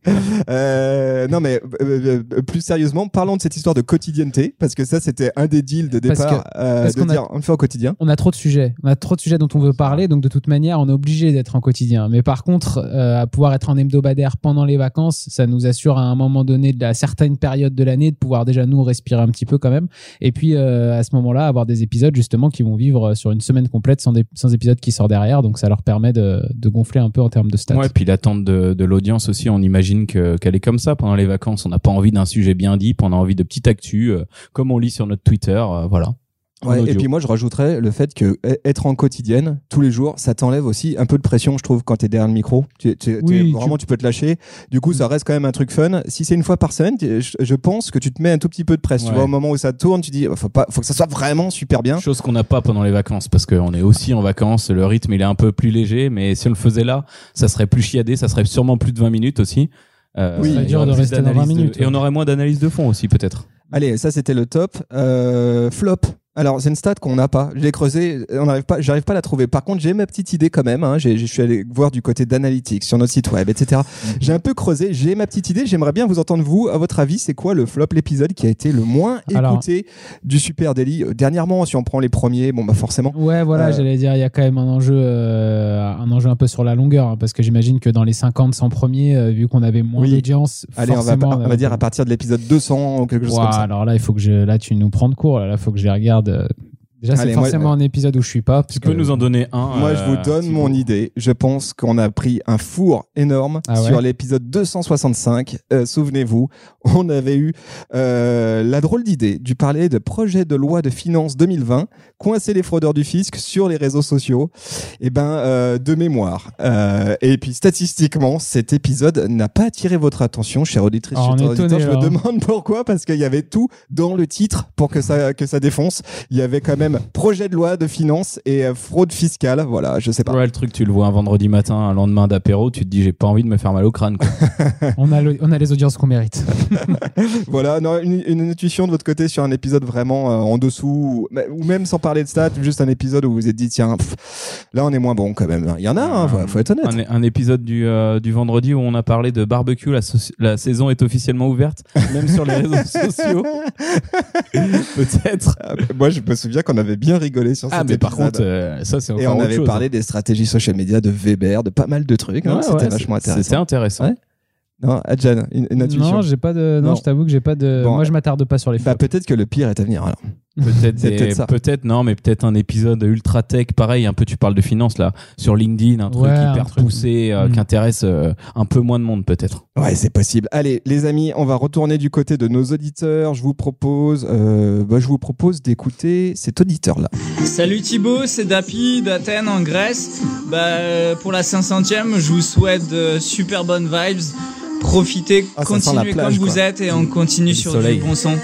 Euh, non, mais euh, euh, plus sérieusement, parlons de cette histoire de quotidienneté, parce que ça, c'était un des deals de Parce départ, que- euh, parce de qu'on a- dire on le fait au quotidien. On a trop de sujets. On a trop de sujets dont on veut parler, donc de toute manière, on est obligé d'être en quotidien. Mais par contre, euh, à pouvoir être en hebdomadaire pendant les vacances, ça nous assure à un moment donné de la certaine période de l'année de pouvoir déjà nous respirer un petit peu quand même. Et puis euh, à ce moment-là, avoir des épisodes justement qui vont vivre sur une semaine complète sans, des, sans épisode qui sort derrière. Donc ça leur permet de, de gonfler un peu en termes de stats. Ouais, puis l'attente de, de l'audience aussi, on imagine que, qu'elle est comme ça pendant les vacances. On n'a pas envie d'un sujet bien deep, on a envie de petites actus, euh, comme on lit sur notre Twitter, euh, voilà. En Ouais, et audio. puis moi, je rajouterais le fait que e- être en quotidienne tous les jours, ça t'enlève aussi un peu de pression, je trouve, quand t'es derrière le micro. Tu, tu, Oui, tu- vraiment, tu peux te lâcher. Du coup, ça reste quand même un truc fun. Si c'est une fois par semaine, tu- je, je pense que tu te mets un tout petit peu de presse. Ouais. Tu vois, au moment où ça tourne, tu dis, faut pas, faut que ça soit vraiment super bien. Chose qu'on n'a pas pendant les vacances, parce qu'on est aussi en vacances, le rythme il est un peu plus léger, mais si on le faisait là, ça serait plus chiadé, ça serait sûrement plus de vingt minutes aussi. Euh, Oui, il y ça serait dur aurait de plus rester dans d'analyse vingt de- minutes, Et on ouais. aurait moins d'analyse de fond aussi, peut-être. Allez, ça c'était le top. Euh, flop. Alors, c'est une stat qu'on n'a pas. Je l'ai creusé, on n'arrive pas, j'arrive pas à la trouver. Par contre, j'ai ma petite idée quand même. Hein. J'ai, je suis allé voir du côté d'analytics sur notre site web, et cetera. Mm-hmm. J'ai un peu creusé. J'ai ma petite idée. J'aimerais bien vous entendre vous. À votre avis, c'est quoi le flop, l'épisode qui a été le moins Alors, écouté du Super Daily euh, dernièrement? Si on prend les premiers, bon bah forcément. Ouais, voilà, Euh, j'allais dire, il y a quand même un enjeu, euh, un enjeu un peu sur la longueur, hein, parce que j'imagine que dans les cinquante, cent premiers, euh, vu qu'on avait moins Oui. d'audience, Allez, on va, forcément, on va dire à partir de l'épisode deux cents ou quelque chose Ouah, comme ça. alors là, il faut que je, là, tu nous prends de cours, là, il faut que je les regarde. euh. Déjà, c'est Allez, moi, forcément un épisode où je suis pas. Tu peux nous en donner un. Moi, euh, je vous donne Thibaut. mon idée. Je pense qu'on a pris un four énorme Ah ouais sur l'épisode deux cent soixante-cinq. Euh, souvenez-vous, on avait eu euh, la drôle d'idée du parler de projet de loi de finances deux mille vingt, coincer les fraudeurs du fisc sur les réseaux sociaux. Et ben, euh, de mémoire. Euh, et puis, statistiquement, cet épisode n'a pas attiré votre attention, chère auditrice, Ah, on chers est auditeurs. étonné, Je me alors. demande pourquoi, parce qu'il y avait tout dans le titre pour que ça, que ça défonce. Il y avait quand même projet de loi de finances et euh, fraude fiscale. Voilà, je sais pas. Ouais, le truc, tu le vois un vendredi matin, un lendemain d'apéro, tu te dis, j'ai pas envie de me faire mal au crâne, quoi. On a, le- on a les audiences qu'on mérite. Voilà, non, une, une intuition de votre côté sur un épisode vraiment euh, en dessous, ou, ou même sans parler de stats, juste un épisode où vous vous êtes dit, tiens, pff, là on est moins bon quand même. Il y en a, hein, faut, faut être honnête. Un, un épisode du, euh, du vendredi où on a parlé de barbecue, la, so- la saison est officiellement ouverte, même sur les réseaux sociaux. Peut-être. Ah, moi, je me souviens qu'on avait bien rigolé sur Ah, cet mais par épisode. contre, euh, ça, c'est encore Et on autre avait chose, parlé hein. des stratégies social media de Weber, de pas mal de trucs. hein, Ouais, c'était ouais, vachement c'est- intéressant. C'était intéressant. Ouais. Non, Adjan, une, une intuition. Non, j'ai pas de, non, Non. je t'avoue que j'ai pas de, Bon, moi, je m'attarde pas sur les Bah, flops. peut-être que le pire est à venir alors. Peut-être, C'est des- peut-être ça. peut-être, non, mais peut-être un épisode ultra tech, pareil, un peu, tu parles de finance, là, sur LinkedIn, un truc Ouais, un hyper truc. poussé, euh, Mm. qui intéresse euh, un peu moins de monde, peut-être. Ouais, c'est possible. Allez, les amis, on va retourner du côté de nos auditeurs. Je vous propose, euh, bah, je vous propose d'écouter cet auditeur-là. Salut Thibaut, c'est Dapi d'Athènes en Grèce. Bah, euh, pour la cinq centième, je vous souhaite de super bonnes vibes. Profitez, Ah, ça sent la continuez plage, comme vous quoi. êtes et on continue Du sur soleil. du bon son.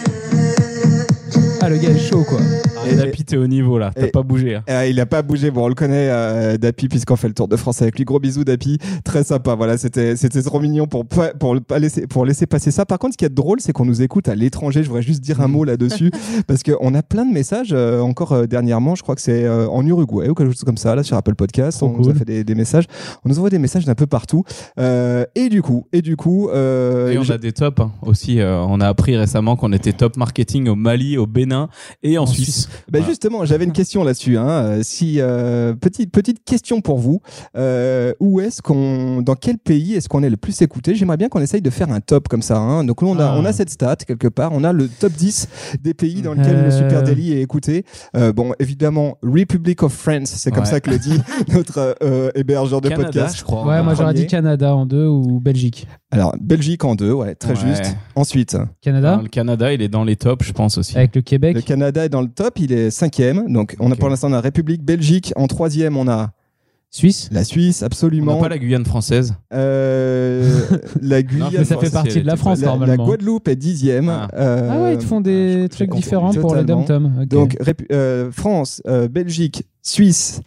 Ah, le gars est chaud, quoi. Et Dapi, t'es au niveau, là. T'as et- pas bougé. hein. Euh, il a pas bougé. Bon, on le connaît, euh, Dapi, puisqu'on fait le Tour de France avec lui. Gros bisous, Dapi. Très sympa. Voilà, c'était, c'était trop mignon pour pas, pour le- pas laisser, pour laisser passer ça. Par contre, ce qui est drôle, c'est qu'on nous écoute à l'étranger. Je voudrais juste dire un mot là-dessus, parce qu'on a plein de messages, euh, encore euh, dernièrement. Je crois que c'est euh, en Uruguay ou quelque chose comme ça, là, sur Apple Podcast. Trop on nous a cool. fait des, des messages. On nous envoie des messages d'un peu partout. Euh, et du coup, et du coup, euh, Et on je- a des tops hein. aussi. euh, on a appris récemment qu'on était top marketing au Mali, au Bénin Bénin et en, En Suisse. Suisse. Ben Voilà. justement, j'avais une question là-dessus. Hein. Euh, Si euh, petite petite question pour vous, euh, où est-ce qu'on, dans quel pays est-ce qu'on est le plus écouté? J'aimerais bien qu'on essaye de faire un top comme ça. Hein. Donc nous, on a Ah. on a cette stat quelque part. On a le top dix des pays dans lesquels Euh. le Super Daily est écouté. Euh, bon, évidemment, Republic of France, c'est comme Ouais. ça que le dit notre euh, hébergeur de Canada, podcast. je crois. Ouais, moi j'aurais Premier. dit Canada en deux ou Belgique. Alors Belgique en deux, ouais, très Ouais. juste. Ensuite, Canada Alors, le Canada, il est dans les tops, je pense aussi. avec le Québec. le Canada est dans le top, il est cinquième. Donc on a Ok. pour l'instant la République, Belgique en troisième, on a Suisse. la Suisse, On absolument. n'a pas la Guyane française. Euh, la Guyane, Mais ça fait si partie elle de la était France la, la normalement. Guadeloupe est dixième. Ah. Euh, Ah ouais, ils te font des j'ai trucs compris. différents pour le Totalement. dom-tom. Ok. Donc répu- euh, France, euh, Belgique, Suisse,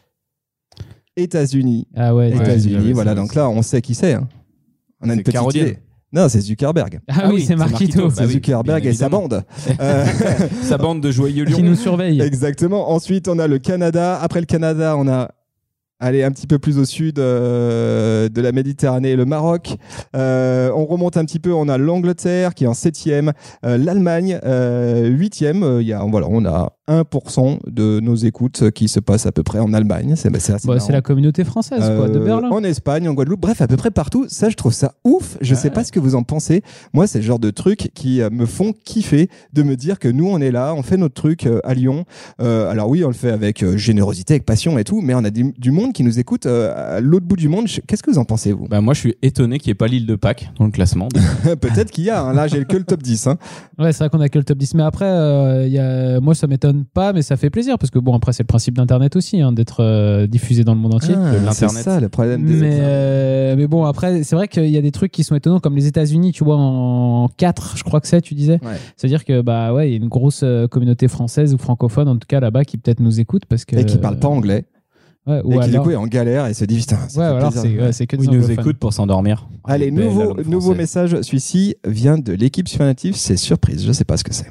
États-Unis, ah ouais. Ouais, États-Unis. j'avais Voilà, ça donc aussi. là, on sait qui c'est. hein. On a une C'est petite Carolienne. idée. Non, c'est Zuckerberg. Ah, Ah oui, oui, c'est c'est Marquito. Marquito. C'est Bah oui, Zuckerberg bien et sa évidemment. bande. Euh, Sa bande de joyeux lions. Qui nous surveille. Exactement. Ensuite, on a le Canada. Après le Canada, on a allez un petit peu plus au sud euh, de la Méditerranée, le Maroc. Euh, on remonte un petit peu, on a l'Angleterre qui est en septième, euh, l'Allemagne euh, huitième. Euh, il y a voilà, on a un pour cent de nos écoutes qui se passent à peu près en Allemagne. C'est c'est assez Bah, marrant. c'est la communauté française quoi, de Euh, Berlin. En Espagne, en Guadeloupe, bref, à peu près partout. Ça, je trouve ça ouf. Je sais Ouais. pas ce que vous en pensez. Moi, c'est le genre de trucs qui euh, me font kiffer de me dire que nous, on est là, on fait notre truc euh, à Lyon. Euh, alors oui, on le fait avec euh, générosité, avec passion et tout, mais on a du, du monde qui nous écoute euh, à l'autre bout du monde. Je- Qu'est-ce que vous en pensez, vous? Bah, moi, je suis étonné qu'il n'y ait pas l'île de Pâques dans le classement. Peut-être qu'il y a. hein. Là, j'ai que le top dix. Hein. Ouais, c'est vrai qu'on a que le top dix. Mais après, euh, il y a... moi, ça m'étonne pas, mais ça fait plaisir. Parce que bon, après, c'est le principe d'Internet aussi, hein, d'être euh, diffusé dans le monde entier. Ah, de c'est l'Internet. ça le problème. Des... Mais, euh, mais bon, après, c'est vrai qu'il y a des trucs qui sont étonnants, comme les États-Unis, tu vois, en quatre, je crois que c'est, tu disais. Ouais. C'est-à-dire que, bah ouais, il y a une grosse euh, communauté française ou francophone, en tout cas là-bas, qui peut-être nous écoute parce que. Et qui parle pas anglais. Ouais, Et ou qui, du alors. coup, est en galère et se dit, putain, ça Ouais, fait alors plaisir. c'est ouais, c'est que des Ils nous anglophones. écoutent pour s'endormir. Allez, Belle, la nouveau, langue nouveau française. message. Celui-ci vient de l'équipe Supernative. C'est surprise. Je sais pas ce que c'est.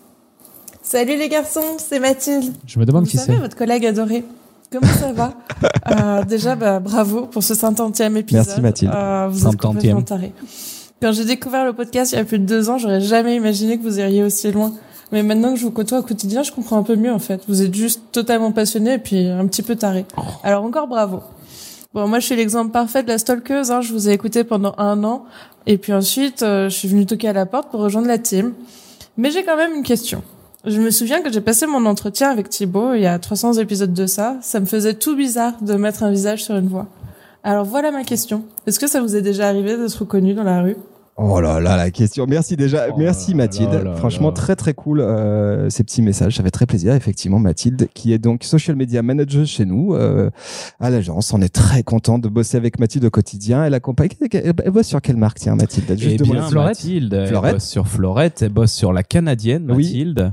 Salut les garçons, c'est Mathilde. Je me demande Vous qui savez, c'est. votre collègue adoré. Comment ça va euh, Déjà, bah, bravo pour ce cinquantième épisode. Merci, Mathilde. Euh, vous êtes complètement tarés. Quand j'ai découvert le podcast il y a plus de deux ans, j'aurais jamais imaginé que vous iriez aussi loin. Mais maintenant que je vous côtoie au quotidien, je comprends un peu mieux en fait. Vous êtes juste totalement passionné et puis un petit peu taré. Alors encore bravo. Bon, moi je suis l'exemple parfait de la stalkeuse. Hein. Je vous ai écouté pendant un an et puis ensuite euh, je suis venue toquer à la porte pour rejoindre la team. Mais j'ai quand même une question. Je me souviens que j'ai passé mon entretien avec Thibaut il y a trois cents épisodes de ça. Ça me faisait tout bizarre de mettre un visage sur une voix. Alors voilà ma question. Est-ce que ça vous est déjà arrivé d'être reconnu dans la rue ? Oh là là, la question. Merci déjà. Oh Merci là Mathilde. là là Franchement, là. très très cool euh, ces petits messages. Ça fait très plaisir, effectivement. Mathilde, qui est donc social media manager chez nous euh, à l'agence. On est très content de bosser avec Mathilde au quotidien. Elle accompagne. Elle elle bosse sur quelle marque, tiens, Mathilde? Eh Juste bien, demande- Mathilde, elle Florette. bosse sur Florette, elle bosse sur la canadienne, Oui. Mathilde.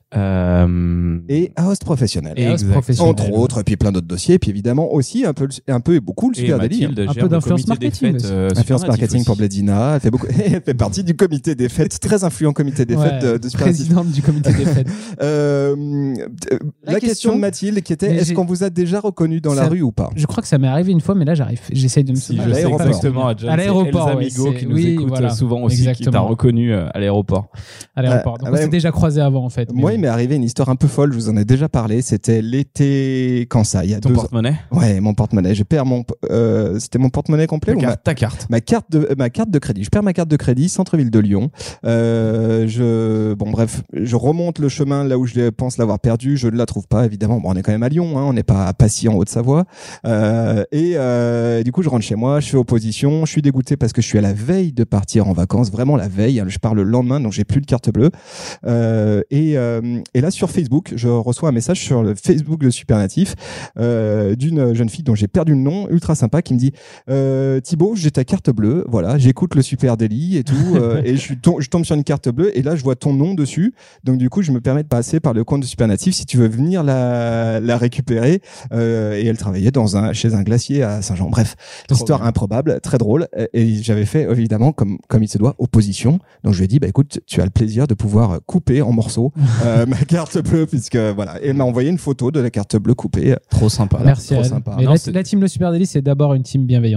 Euh... Et à host professionnel. Et Exactement. professionnel. Entre autres, et puis plein d'autres dossiers. Et puis évidemment aussi un peu, le- un peu et beaucoup le Et Super Daily. Mathilde Un gère peu le d'influence comité des marketing fêtes, aussi. euh, Influence Supernative marketing aussi. pour Bledina. Elle fait beaucoup. Elle fait partie du comité des fêtes, très influent comité des fêtes Ouais, de, de Supernative. présidente du comité des fêtes. Euh, euh, la, La question, question de Mathilde qui était Mais est-ce j'ai- qu'on vous a déjà reconnu dans la Ça- rue ou pas? Je crois que ça m'est arrivé une fois, mais là j'arrive, j'essaye de me Si, souvenir. je À sais l'aéroport. exactement, Adjan. À l'aéroport, C'est ouais, Elsa Migo c'est- qui nous oui, écoute voilà. souvent aussi, qui t'a Exactement. reconnu euh, à l'aéroport. À l'aéroport. Donc Euh, on ouais. s'est déjà croisés avant en fait. mais Moi, bon. il m'est arrivé une histoire un peu folle, je vous en ai déjà parlé. C'était l'été, quand ça, il y a Ton deux ans. porte-monnaie Ouais, mon porte-monnaie. Je perds mon, euh, c'était mon porte-monnaie complet ta ou ma, carte, ta carte. ma carte de, euh, ma carte de crédit. Je perds ma carte de crédit, centre-ville de Lyon. Euh, je, bon, bref, je remonte le chemin là où je pense l'avoir perdu. Je ne la trouve pas, évidemment. Bon, on est quand même à Lyon, hein, on n'est pas à Passy en Haute-Savoie. Euh, et, euh, du coup, je rentre chez moi, je fais opposition. Je suis dégoûté parce que je suis à la veille de partir en vacances, vraiment la veille. Je pars le lendemain, donc j'ai plus de carte bleue. Euh, et, euh, et là, sur Facebook, je reçois un message sur le Facebook de Supernatif euh, d'une jeune fille dont j'ai perdu le nom, ultra sympa, qui me dit euh, Thibaut, j'ai ta carte bleue, voilà, j'écoute le Super Daily et tout, euh, et je, suis tom- je tombe sur une carte bleue, et là, je vois ton nom dessus, donc du coup, je me permets de passer par le compte de Supernatif si tu veux venir la, la récupérer. Euh, et elle travaillait dans un, chez un glacier à Saint-Jean. Bref, Trop histoire bien. improbable, très drôle, et j'avais fait évidemment comme comme il se doit opposition. Donc je lui ai dit bah écoute, tu as le plaisir de pouvoir couper en morceaux euh, ma carte bleue, puisque voilà, et elle m'a envoyé une photo de la carte bleue coupée. Trop sympa. Voilà, Merci trop à elle. sympa. Mais Non, la, c'est- la team Le Super Délice, c'est d'abord une team bienveillance.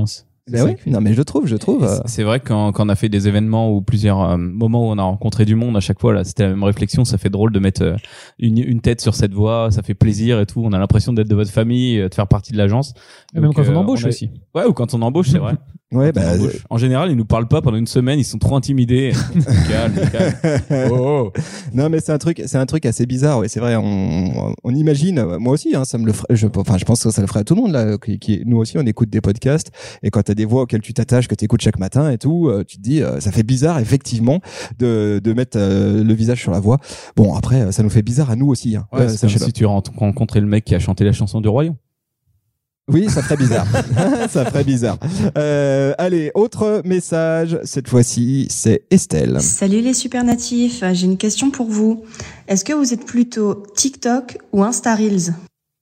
Ben oui, non mais je trouve, je trouve. euh, C'est vrai que quand, quand on a fait des événements ou plusieurs euh, moments où on a rencontré du monde, à chaque fois là, c'était la même réflexion. Ça fait drôle de mettre euh, une, une tête sur cette voix, ça fait plaisir et tout. On a l'impression d'être de votre famille, euh, de faire partie de l'agence. Et même quand on euh, embauche a- aussi. Ouais, ou quand on embauche, c'est vrai. Ouais, Quand on bah, embauche. En général, ils nous parlent pas pendant une semaine, ils sont trop intimidés. calme, calme. Oh, oh. Non mais c'est un truc, c'est un truc assez bizarre. Ouais, c'est vrai. On, on imagine, moi aussi, hein, ça me le ferait. Je, enfin, je pense que ça le ferait à tout le monde là. Qui, qui, nous aussi, on écoute des podcasts et quand t'as des voix auxquelles tu t'attaches, que t'écoutes chaque matin et tout, euh, tu te dis, euh, ça fait bizarre effectivement de de mettre euh, le visage sur la voix. Bon après, ça nous fait bizarre à nous aussi. Hein. Ouais, Euh, c'est comme sachez-le. si tu rent- rencontrais le mec qui a chanté la chanson du royaume. Oui, ça ferait bizarre. Ça ferait bizarre. Euh, allez, autre message. Cette fois-ci, c'est Estelle. Salut les super natifs, j'ai une question pour vous. Est-ce que vous êtes plutôt TikTok ou Insta Reels?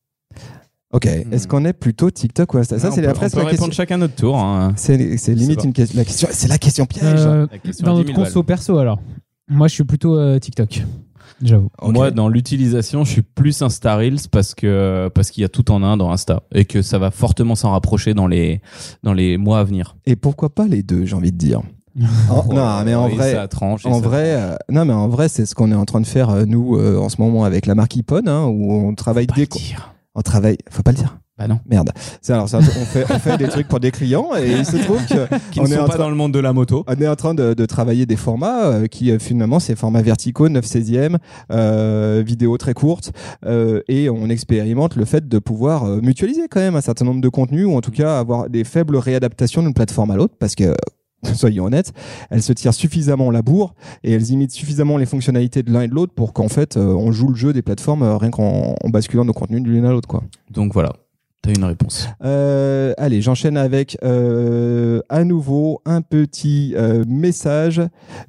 Ok. Est-ce qu'on est plutôt TikTok ou Insta? Ça, Ouais, c'est on la peut- presque on peut la répondre question. chacun notre tour. Hein. C'est c'est limite pas. une question. La question, c'est la question piège. Euh, La question à dans dix notre mille conso perso, alors. Moi, je suis plutôt euh, TikTok. J'avoue. Moi, dans l'utilisation, je suis plus Insta Reels parce que parce qu'il y a tout en un dans Insta et que ça va fortement s'en rapprocher dans les dans les mois à venir. Et pourquoi pas les deux, j'ai envie de dire. En- Oh, non, mais en et vrai, ça tranche, et en ça vrai, euh, non, mais en vrai, c'est ce qu'on est en train de faire euh, nous euh, en ce moment avec la marque Ipon, hein, où on travaille Faut pas des, le dire. on travaille, faut pas le dire. Bah non. Merde. C'est alors, c'est un- on fait, on fait des trucs pour des clients et il se trouve que Qui on ne est sont en pas train- dans le monde de la moto. On est en train de, de travailler des formats euh, qui euh, finalement c'est formats verticaux, neuf seizième, euh, vidéos très courtes euh, et on expérimente le fait de pouvoir euh, mutualiser quand même un certain nombre de contenus ou en tout cas avoir des faibles réadaptations d'une plateforme à l'autre parce que soyons honnêtes, elles se tirent suffisamment la bourre et elles imitent suffisamment les fonctionnalités de l'un et de l'autre pour qu'en fait euh, on joue le jeu des plateformes euh, rien qu'en en basculant nos contenus de l'une à l'autre quoi. Donc voilà, t'as une réponse. Euh, allez, j'enchaîne avec euh, à nouveau un petit euh, message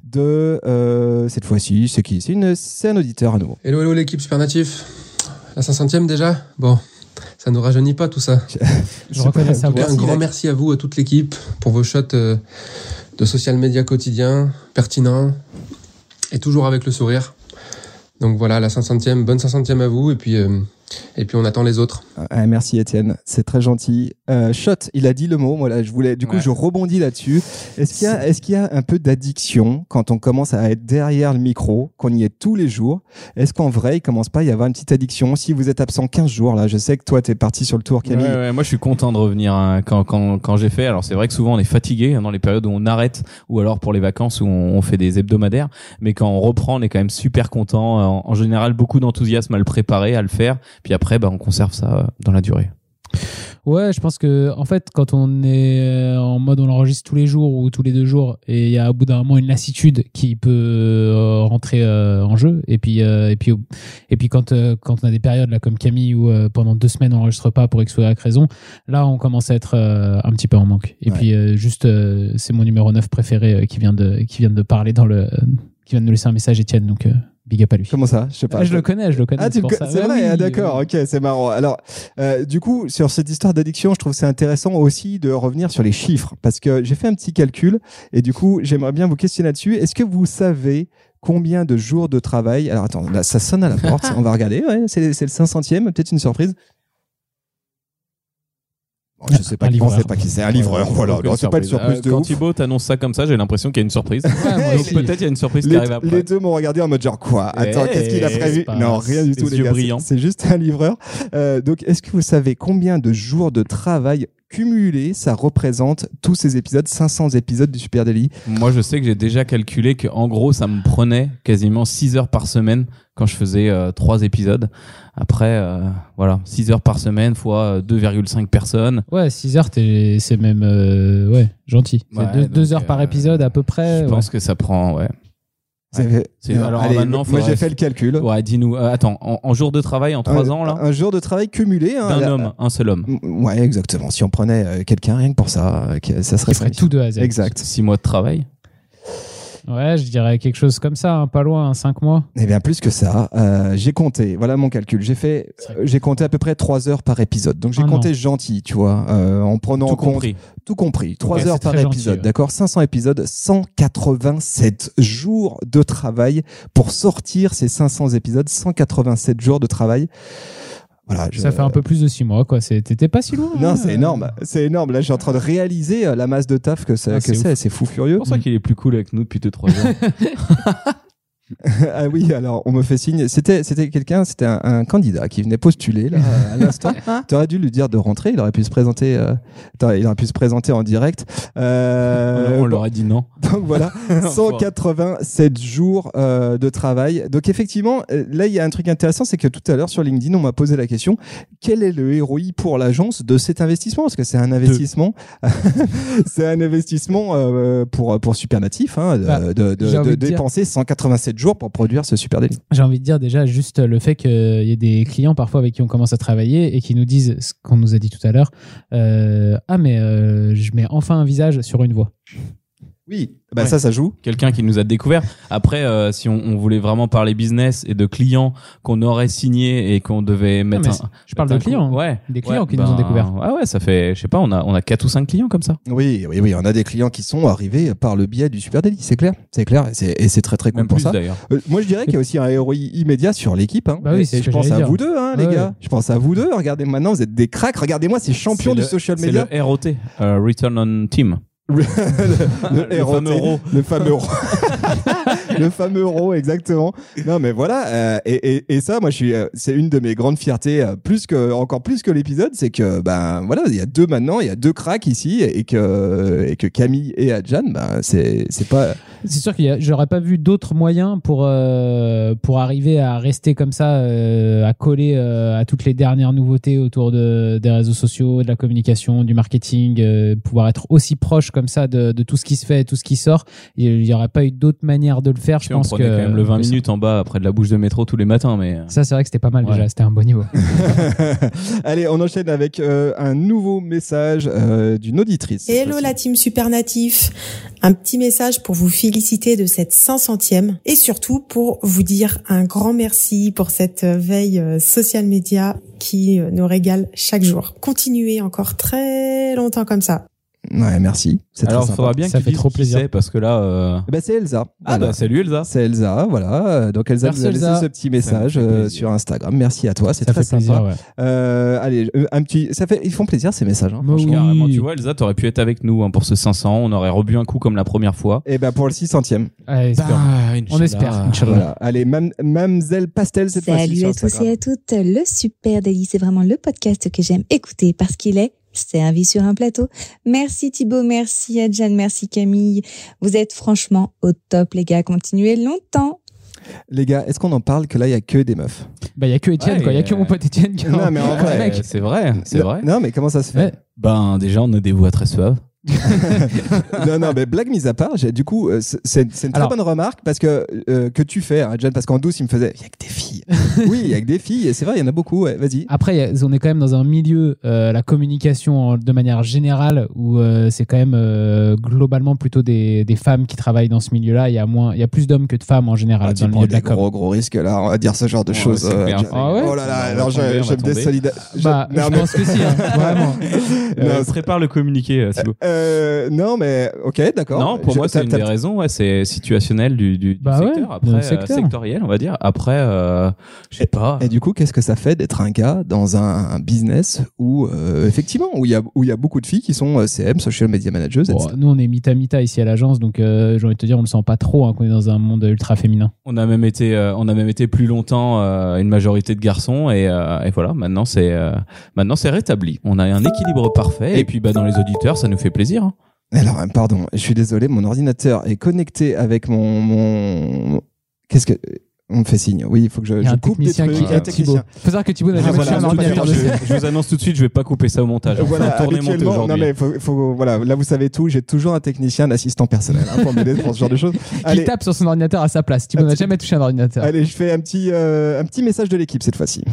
de euh, cette fois-ci, c'est qui C'est une, c'est un auditeur à nouveau. Hello, hello l'équipe Super Natif. La cinq centième déjà. Bon, ça ne rajeunit pas tout ça. Je reconnais sa En tout cas, voix. un grand merci à vous, à toute l'équipe, pour vos shots euh, de social media quotidien, pertinents et toujours avec le sourire. Donc voilà, la cinq centième, bonne cinq centième à vous et puis euh, et puis on attend les autres. Ah, merci Étienne, c'est très gentil. Euh, Shot, il a dit le mot. Moi là, je voulais. Du coup, Ouais. je rebondis là-dessus. Est-ce qu'il y a, est-ce qu'il y a un peu d'addiction quand on commence à être derrière le micro, qu'on y est tous les jours? Est-ce qu'en vrai, il commence pas à y avoir une petite addiction? Si vous êtes absent quinze jours là, je sais que toi, t'es parti sur le tour, Camille. Ouais, ouais, moi je suis content de revenir hein, quand, quand, quand j'ai fait. Alors c'est vrai que souvent on est fatigué hein, dans les périodes où on arrête ou alors pour les vacances où on, on fait des hebdomadaires. Mais quand on reprend, on est quand même super content. En, en général, beaucoup d'enthousiasme à le préparer, à le faire. Puis après, bah, on conserve ça euh, dans la durée. Ouais, je pense que en fait, quand on est en mode on enregistre tous les jours ou tous les deux jours, et il y a au bout d'un moment une lassitude qui peut euh, rentrer euh, en jeu. Et puis, euh, et puis, et puis quand euh, quand on a des périodes là comme Camille où euh, pendant deux semaines on n'enregistre pas pour X ou Y raison, là on commence à être euh, un petit peu en manque. Et Ouais. puis euh, juste, euh, c'est mon numéro neuf préféré euh, qui vient de qui vient de parler dans le, qui vient de nous laisser un message, Étienne. Donc euh, big up à lui. Comment ça? Je sais pas. Ah, je le connais, je le connais. Ah, tu le pour co- ça. c'est Ouais, vrai, oui, ah, d'accord, oui. ok, c'est marrant. Alors, euh, du coup, sur cette histoire d'addiction, je trouve que c'est intéressant aussi de revenir sur les chiffres, parce que j'ai fait un petit calcul, et du coup, j'aimerais bien vous questionner là-dessus. Est-ce que vous savez combien de jours de travail? Alors, attends, là, ça sonne à la porte, on va regarder, ouais, c'est, c'est le cinq centième, peut-être une surprise. Bon, je sais pas Un qui livreur. c'est pas qui c'est un livreur, voilà. Aucune Non, c'est pas une surprise. surprise Euh, de Quand ouf. Thibaut t'annonce ça comme ça, j'ai l'impression qu'il y a une surprise. moi Donc aussi. peut-être il y a une surprise qui Les, arrive après. les deux m'ont regardé en mode genre quoi? Attends, Eh, qu'est-ce qu'il a prévu? c'est pas- Non, rien du les tout, les yeux gars. brillants. C'est c'est juste un livreur. Euh, donc, est-ce que vous savez combien de jours de travail cumulés ça représente tous ces épisodes, cinq cents épisodes du Super Daily? Moi, je sais que j'ai déjà calculé que, en gros, ça me prenait quasiment six heures par semaine quand je faisais euh, trois épisodes. Après, euh, voilà, six heures par semaine fois deux virgule cinq personnes. Ouais, six heures, t'es- c'est même euh, ouais, gentil. C'est Ouais, deux, donc, deux heures par euh, épisode à peu près. Je ouais. pense que ça prend, ouais. Ça fait- C'est- alors, Allez, maintenant, moi faudrait- j'ai fait le calcul. Ouais, dis-nous. euh, attends, en, en jours de travail, en trois un, ans, là, un jour de travail cumulé. hein, d'un là- homme, un seul homme. Ouais, exactement. Si on prenait euh, quelqu'un rien que pour ça, euh, que- ça serait Qui ferait ça. tout de A à Z. Exact. Six mois de travail. Ouais, je dirais quelque chose comme ça, hein, pas loin, hein, cinq mois. Eh bien, plus que ça. Euh, j'ai compté. Voilà mon calcul. J'ai fait, euh, j'ai compté à peu près trois heures par épisode. Donc j'ai Un compté an. gentil, tu vois, euh, en prenant Tout en compte compris. tout compris. Trois Ouais, heures c'est par très gentil, épisode, ouais. d'accord. cinq cents épisodes, cent quatre-vingt-sept jours de travail pour sortir ces cinq cents épisodes. cent quatre-vingt-sept jours de travail. Voilà, je- Ça fait un peu plus de six mois, quoi. C'est- T'étais pas si loin. Non, hein. c'est énorme. C'est énorme. Là, je suis en train de réaliser euh, la masse de taf que c'est. Ah, que c'est c'est. ouf. C'est fou furieux. C'est pour ça qu'il est plus cool avec nous depuis deux trois ans. Ah oui, alors on me fait signe. C'était, c'était quelqu'un, c'était un, un candidat qui venait postuler là à l'instant. Tu aurais dû lui dire de rentrer. Il aurait pu se présenter. Euh, t'aurais- il aurait pu se présenter en direct. Euh, On leur a dit non. Donc voilà, cent quatre-vingt-sept jours euh, de travail. Donc effectivement, euh, là il y a un truc intéressant, c'est que tout à l'heure sur LinkedIn, on m'a posé la question quel est le R O I pour l'agence de cet investissement? Parce que c'est un investissement, c'est un investissement euh, pour pour Supernatif, hein, de, Bah, de, de, j'ai envie de de dire- dépenser cent quatre-vingt-sept jours pour produire ce Super Daily. J'ai envie de dire déjà juste le fait qu'il y ait des clients parfois avec qui on commence à travailler et qui nous disent ce qu'on nous a dit tout à l'heure. euh, ah mais euh, je mets enfin un visage sur une voix. Oui, bah Ouais. ça, ça joue. Quelqu'un qui nous a découvert. Après, euh, si on, on voulait vraiment parler business et de clients qu'on aurait signés et qu'on devait mettre. mais un- je parle mettre de un clients, coup- Ouais. des clients Ouais, qui nous ont découvert. Ouais, ouais, ça fait, je sais pas, on a, on a quatre ou cinq clients comme ça. Oui, oui, oui, on a des clients qui sont arrivés par le biais du Super Daily, c'est clair, c'est clair, et c'est, et c'est très très cool Même pour plus ça. d'ailleurs. Euh, moi, je dirais qu'il y a aussi un R O I immédiat sur l'équipe. Hein. Bah oui, Et- c'est et ce je que pense j'allais à dire. vous deux, hein, les Ouais, gars. ouais. Je pense à vous deux. Regardez, maintenant, vous êtes des cracks. Regardez-moi ces champions C'est du le- social c'est media. le R O T, euh, Return on Team. le, le Le R O T, fameux euro. le fameux euro. Le fameux euro, exactement. Non, mais voilà. euh, et, et, et ça, moi, je suis. euh, c'est une de mes grandes fiertés, euh, plus que, encore plus que l'épisode, c'est que, ben, voilà, il y a deux maintenant, il y a deux cracks ici, et que, et que Camille et Adjan, ben, c'est, c'est pas. C'est sûr qu'il y a, j'aurais pas vu d'autres moyens pour euh, pour arriver à rester comme ça, euh, à coller euh, à toutes les dernières nouveautés autour de des réseaux sociaux, de la communication, du marketing, euh, pouvoir être aussi proche comme ça de, de tout ce qui se fait, et tout ce qui sort. Il y aurait pas eu d'autre manière de le faire. Je Tu sais, on pense prenait que quand même le vingt que ça- minutes en bas après de la bouche de métro tous les matins, mais. Ça, c'est vrai que c'était pas mal Ouais. déjà. C'était un bon niveau. Allez, on enchaîne avec euh, un nouveau message euh, d'une auditrice. cette Hello fois-ci. la team Supernatif, un petit message pour vous féliciter de cette cinq centième et surtout pour vous dire un grand merci pour cette veille euh, social media qui euh, nous régale chaque jour. Continuez encore très longtemps comme ça. Ouais, merci. C'est Alors, très il sympa. faudra bien Ça qu'il fait dise trop qui plaisir. c'est, parce que là. euh, Eh ben, c'est Elsa. Ah, Voilà. bah, salut Elsa. C'est Elsa, voilà. Donc Elsa Merci, nous a laissé Elsa. ce petit Ça message me fait euh, plaisir. sur Instagram. Merci à toi, c'est Ça très fait sympa. plaisir. Ouais. Euh, allez, euh, un petit, ça fait, ils font plaisir ces messages. Hein, Bah franchement. oui. Carrément, tu vois, Elsa, t'aurais pu être avec nous hein, pour ce cinq cents. On aurait rebu un coup comme la première fois. Et ben pour le six centième. Allez, espérons. On espère. Inch'Allah. Voilà. Allez, Mam- Mamzelle Pastel cette fois-ci Salut sur à tous Instagram. et à toutes. Le Super Daily, c'est vraiment le podcast que j'aime écouter parce qu'il est servi sur un plateau. Merci Thibaut, merci Adjan, merci Camille. Vous êtes franchement au top, les gars. Continuez longtemps. Les gars, est-ce qu'on en parle que là il y a que des meufs? Bah, il y a que Étienne, Ouais, quoi. Il y a que euh, mon pote Étienne qui Non, mais en vrai, mec. C'est vrai, c'est non, vrai. Non, mais comment ça se fait? Ouais. Ben, déjà, on a des voix très suaves. Non, non, mais blague mise à part, j'ai- du coup, euh, c'est c'est une très Alors- bonne remarque parce que euh, que tu fais, hein, John, parce qu'en douce, il me faisait, il y a que des filles. Oui, il y a que des filles, et c'est vrai, il y en a beaucoup. Ouais, vas-y. Après, y a- on est quand même dans un milieu, euh, la communication en- de manière générale, où euh, c'est quand même euh, globalement plutôt des, des femmes qui travaillent dans ce milieu-là. Il y a moins, il y a plus d'hommes que de femmes en général Ah, dans tu le prends milieu de la des com. gros gros risques là, on va dire ce genre de Ouais, choses. c'est euh, clair. John. Ah ouais Oh là là, On va alors je, tomber, on je va me tomber. désolidarise. Bah, je pense que si, hein, vraiment. Euh, Non, prépare le communiqué, euh, Thibaut. Euh, non, mais ok, d'accord. Non, pour Je- moi, c'est t'as- une t'as- des raisons. Ouais, c'est situationnel du, du, du Bah ouais, secteur. dans Après, le euh, secteur. sectoriel, on va dire. Après, euh, je sais pas. Et du coup, qu'est-ce que ça fait d'être un gars dans un, un business où, euh, effectivement, où il y a où il y a beaucoup de filles qui sont euh, C M, social media managers, Bon, et cetera. nous, on est mita-mita ici à l'agence, donc euh, j'ai envie de te dire, on le sent pas trop hein, qu'on est dans un monde ultra féminin. On a même été, euh, on a même été plus longtemps euh, une majorité de garçons et, euh, et voilà. Maintenant, c'est, euh, maintenant, c'est rétabli. On a un équilibre parfait. Et puis, bah, dans les auditeurs, ça nous fait plaisir. Hein. Alors, euh, pardon, je suis désolé, mon ordinateur est connecté avec mon mon. Qu'est-ce que on me fait signe? Oui, il faut que je, Il y a je un coupe des technicien trucs. qui Un aide Thibaut. technicien. Faut savoir que Thibaut n'a Ah, jamais voilà, touché un tout de ordinateur de suite, sa je, je vous annonce tout de suite, je vais pas couper ça au montage. On Voilà, fait un tourné monté habituellement, non aujourd'hui. mais faut, faut, voilà, là vous savez tout, j'ai toujours un technicien, un assistant personnel hein, pour m'aider pour ce genre de choses. qui Allez, tape sur son ordinateur à sa place. Thibaut n'a jamais touché un ordinateur. allez, je fais un petit, euh, un petit message de l'équipe cette fois-ci.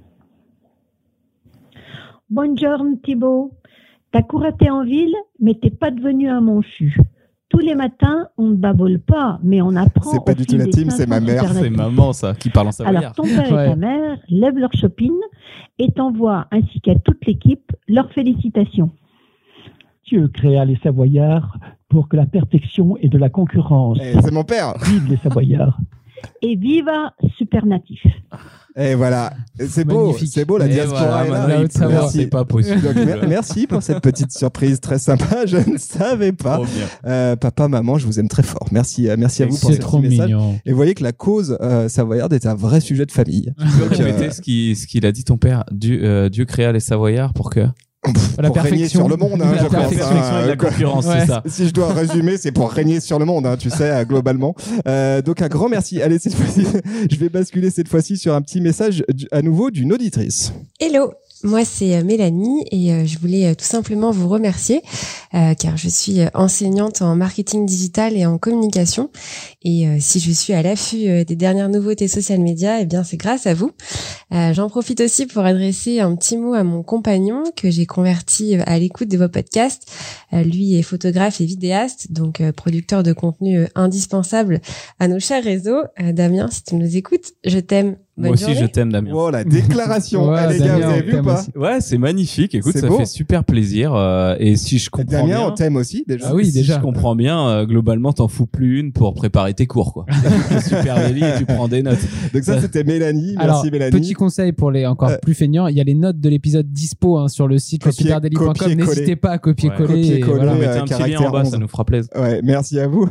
Bonjour Thibaut. T'as couraté en ville, mais t'es pas devenu un monchu. Tous les matins, on ne babole pas, mais on apprend. C'est pas au du fil tout la des team, c'est ma cinq cents mère. C'est Supernatifs. maman, ça, qui parle en savoyard. Alors ton père Ouais. et ta mère lèvent leur shopping et t'envoient, ainsi qu'à toute l'équipe, leurs félicitations. Dieu créa les Savoyards pour que la perfection et de la concurrence. Eh, c'est mon père. Vive les Savoyards. Et viva Supernatif. Et voilà, c'est beau, Magnifique. c'est beau la Et diaspora voilà, est là. maintenant, il pleure, Merci. c'est pas possible. Donc, mer- merci pour cette petite surprise très sympa. Je ne savais pas. Trop bien. Euh, papa, maman, je vous aime très fort. Merci, euh, merci à vous pour C'est ce trop petit message. mignon. Et vous voyez que la cause euh, savoyarde est un vrai sujet de famille. Tu peux Donc, euh, répéter ce qu'il ce qu'il a dit ton père. Dieu, euh, Dieu créa les Savoyards pour que. La pour régner perfection. sur le monde, hein, La je pense, perfection hein, et la quoi. concurrence, Ouais. c'est ça. Si je dois résumer, c'est pour régner sur le monde, hein, tu sais, euh, globalement. Euh, donc un grand merci. Allez, cette fois-ci, je vais basculer cette fois-ci sur un petit message du- à nouveau d'une auditrice. Hello, moi c'est euh, Mélanie et euh, je voulais euh, tout simplement vous remercier euh, car je suis euh, enseignante en marketing digital et en communication et euh, si je suis à l'affût euh, des dernières nouveautés social media, eh bien c'est grâce à vous. Euh, j'en profite aussi pour adresser un petit mot à mon compagnon que j'ai converti euh, à l'écoute de vos podcasts. Euh, lui est photographe et vidéaste, donc euh, producteur de contenu euh, indispensable à nos chers réseaux. Euh, Damien, si tu nous écoutes, je t'aime. Bonne Moi aussi, journée. je t'aime, Damien. Oh, la déclaration. Ouais, Eh, les gars, Damien, vous avez on vu ou t'aime pas? aussi. Ouais, c'est magnifique. Écoute, C'est ça beau. fait super plaisir. euh, et si je comprends Damien, bien, on t'aime aussi, déjà. Ah oui, si déjà. je comprends bien, euh, globalement, t'en fous plus une pour préparer tes cours, quoi. C'est super délit et tu prends des notes. Donc ça, c'était Mélanie. Merci, Alors, Mélanie. petit conseil pour les encore Euh, plus feignants, il y a les notes de l'épisode dispo hein, sur le site le Copier- superdaily point com. copier-coller. N'hésitez pas à copier-coller. Ouais. et Copier-coller, voilà. Mettez euh, un petit lien caractère en bas, onze. ça nous fera plaisir. Ouais, merci à vous.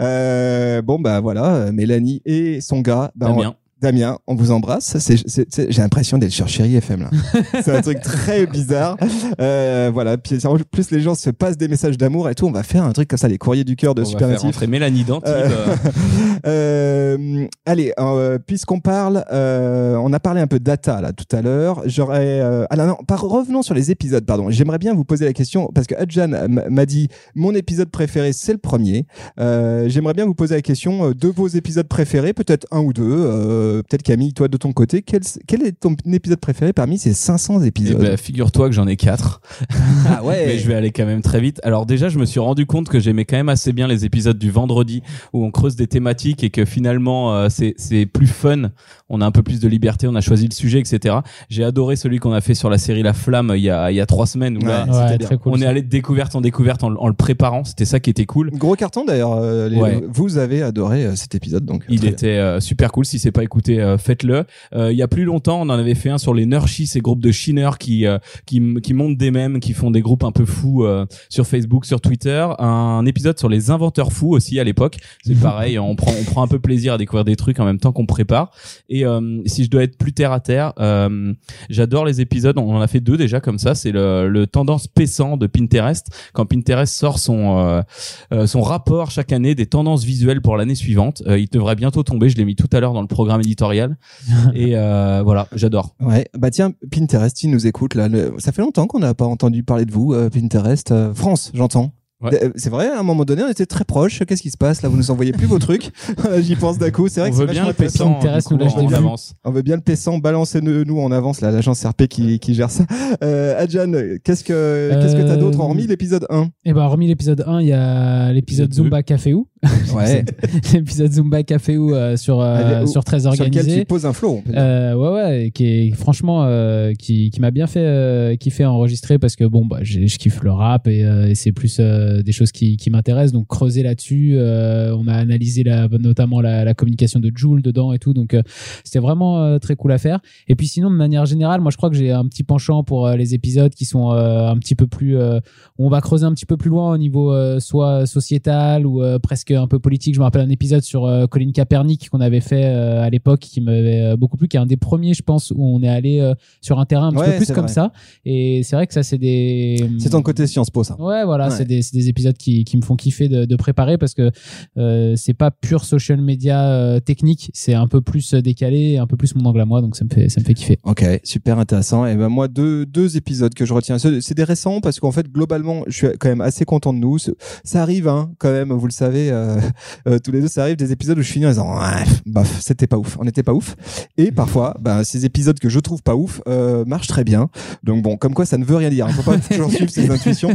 Euh, bon, bah voilà, euh, Mélanie et son gars. Bah, on- Damien. Damien, on vous embrasse. C'est, c'est, c'est- j'ai l'impression d'être sur Chéri F M là. C'est un truc très bizarre. Euh, voilà. Puis en plus les gens se passent des messages d'amour et tout. On va faire un truc comme ça, les courriers du cœur de On va faire Supernatif. rentrer Mélanie Dantib. Euh, euh, Euh, allez, euh, puisqu'on parle, euh, on a parlé un peu de data là tout à l'heure. J'aurais, euh, ah non, non, par, revenons sur les épisodes. Pardon. J'aimerais bien vous poser la question parce que Adjan m- m'a dit mon épisode préféré c'est le premier. Euh, j'aimerais bien vous poser la question euh, de vos épisodes préférés, peut-être un ou deux. Euh, peut-être Camille, toi de ton côté, quel, quel est ton épisode préféré parmi ces cinq cents Eh épisodes? ben, figure-toi que j'en ai quatre. Ah ouais. Mais je vais aller quand même très vite. Alors déjà, je me suis rendu compte que j'aimais quand même assez bien les épisodes du vendredi où on creuse des thématiques et que finalement euh, c'est c'est plus fun. On a un peu plus de liberté, on a choisi le sujet, et cetera. J'ai adoré celui qu'on a fait sur la série La Flamme il y a il y a trois semaines où Ouais, là, Ouais, c'était très bien. cool. on est ça. allé de découverte en découverte en, en le préparant. C'était ça qui était cool. Gros carton d'ailleurs. euh, les- Ouais. Vous avez adoré euh, cet épisode donc. Il très bien. était euh, super cool. Si c'est pas écouté, euh, faites-le. Euh, il y a plus longtemps, on en avait fait un sur les Nurchis, ces groupes de chineurs qui euh, qui qui montent des mèmes, qui font des groupes un peu fous euh, sur Facebook, sur Twitter. Un épisode sur les inventeurs fous aussi à l'époque. C'est pareil, on prend on prend un peu plaisir à découvrir des trucs en même temps qu'on prépare. Et euh, si je dois être plus terre à terre, euh, j'adore les épisodes. On en a fait deux déjà comme ça. C'est le, le tendance paissant de Pinterest. Quand Pinterest sort son euh, euh, son rapport chaque année des tendances visuelles pour l'année suivante, euh, il devrait bientôt tomber. Je l'ai mis tout à l'heure dans le programme éditorial. Et euh, voilà, j'adore. Ouais, bah tiens, Pinterest, il nous écoute là. Le- Ça fait longtemps qu'on n'a pas entendu parler de vous, euh, Pinterest. Euh, France, j'entends. Ouais. Euh, C'est vrai, à un moment donné, on était très proches. Qu'est-ce qui se passe là? Vous nous envoyez plus vos trucs. J'y pense d'un coup. C'est vrai On que c'est veut bien vachement le paissant, Pinterest, du coup, nous lâche en des vues. avance. On veut bien le paissant, balancez-nous nous en avance là, l'agence R P qui, qui gère ça. Euh, Adjan, qu'est-ce que qu'est-ce que t'as d'autre hormis l'épisode un? Et ben hormis l'épisode un, il y a l'épisode L'épisode Zumba Café où Ouais. l'épisode Zumba Café où euh, sur euh, Allez, où- sur très Sur lequel organisé. tu poses un flow. on peut dire. Euh, ouais ouais, et qui est franchement euh, qui qui m'a bien fait euh, kiffer à enregistrer parce que bon bah j'ai- je kiffe le rap et, euh, et c'est plus euh, des choses qui qui m'intéressent, donc creuser là-dessus. Euh, on a analysé la, notamment la, la communication de Jul dedans et tout, donc euh, c'était vraiment euh, très cool à faire. Et puis sinon de manière générale, moi je crois que j'ai un petit penchant pour euh, les épisodes qui sont euh, un petit peu plus euh, où on va creuser un petit peu plus loin au niveau euh, soit sociétal ou euh, presque un peu politique. Je me rappelle un épisode sur euh, Colin Kaepernick qu'on avait fait euh, à l'époque qui m'avait euh, beaucoup plu, qui est un des premiers je pense où on est allé euh, sur un terrain un petit Ouais, peu plus c'est comme vrai. ça, et c'est vrai que ça c'est des C'est ton côté Sciences Po ça. ouais voilà, Ouais. c'est des, c'est des épisodes qui, qui me font kiffer de, de préparer parce que euh, c'est pas pur social media euh, technique, c'est un peu plus décalé, un peu plus mon angle à moi, donc ça me fait ça me fait kiffer. Ok, super intéressant. Et ben moi deux deux épisodes que je retiens. C'est c'est des récents parce qu'en fait globalement, je suis quand même assez content de nous. C'est- Ça arrive, hein, quand même. Vous le savez, euh, euh, tous les deux, ça arrive des épisodes où je finis en disant, ouais, bof, c'était pas ouf. On n'était pas ouf. Et parfois, ben ces épisodes que je trouve pas ouf euh, marchent très bien. Donc bon, comme quoi ça ne veut rien dire. Il faut pas toujours suivre ses intuitions.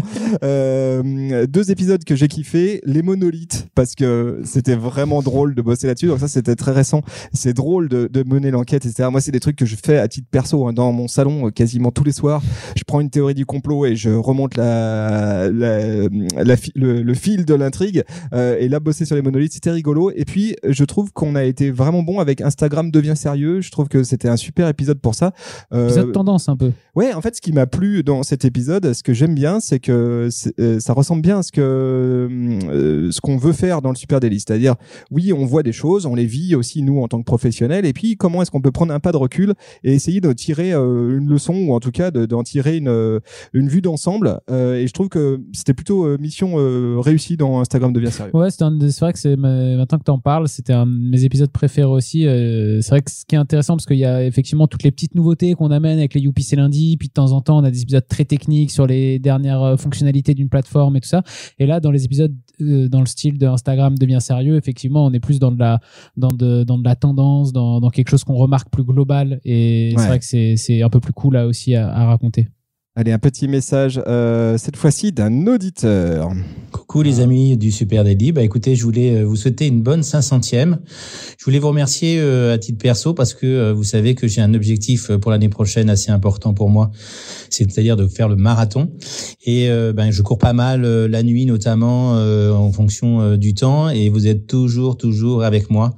Euh, deux épisodes que j'ai kiffé, les monolithes, parce que c'était vraiment drôle de bosser là-dessus. Donc ça, c'était très récent. C'est drôle de, de mener l'enquête, et cetera. Moi, c'est des trucs que je fais à titre perso, hein, dans mon salon euh, quasiment tous les soirs. Je prends une théorie du complot et je remonte la, la, la fi- le, le fil de l'intrigue. Euh, et il a bossé sur les monolithes, c'était rigolo. Et puis, je trouve qu'on a été vraiment bon avec Instagram devient sérieux. Je trouve que c'était un super épisode pour ça. Euh, épisode tendance un peu. Ouais, en fait, ce qui m'a plu dans cet épisode, ce que j'aime bien, c'est que c'est, euh, ça ressemble bien à ce que euh, ce qu'on veut faire dans le Super Daily. C'est-à-dire, oui, on voit des choses, on les vit aussi nous en tant que professionnels. Et puis, comment est-ce qu'on peut prendre un pas de recul et essayer de tirer euh, une leçon ou en tout cas de, d'en tirer une une vue d'ensemble. Euh, et je trouve que c'était plutôt euh, mission euh, réussie dans Instagram devient sérieux. Ouais, c'est, un, c'est vrai que c'est maintenant que t'en parles, c'était un de mes épisodes préférés aussi. Euh, c'est vrai que ce qui est intéressant parce qu'il y a effectivement toutes les petites nouveautés qu'on amène avec les Youpi c'est lundi, puis de temps en temps on a des épisodes très techniques sur les dernières fonctionnalités d'une plateforme et tout ça. Et là, dans les épisodes euh, dans le style de Instagram devient sérieux, effectivement, on est plus dans de la dans de dans de la tendance, dans dans quelque chose qu'on remarque plus global. Et ouais. C'est vrai que c'est c'est un peu plus cool là aussi à, à raconter. Allez, un petit message, euh, cette fois-ci d'un auditeur. Coucou les amis du Super Daily. Bah écoutez, je voulais vous souhaiter une bonne cinq centième. Je voulais vous remercier euh, à titre perso parce que euh, vous savez que j'ai un objectif pour l'année prochaine assez important pour moi, c'est-à-dire de faire le marathon. Et euh, ben je cours pas mal euh, la nuit notamment euh, en fonction euh, du temps. Et vous êtes toujours toujours avec moi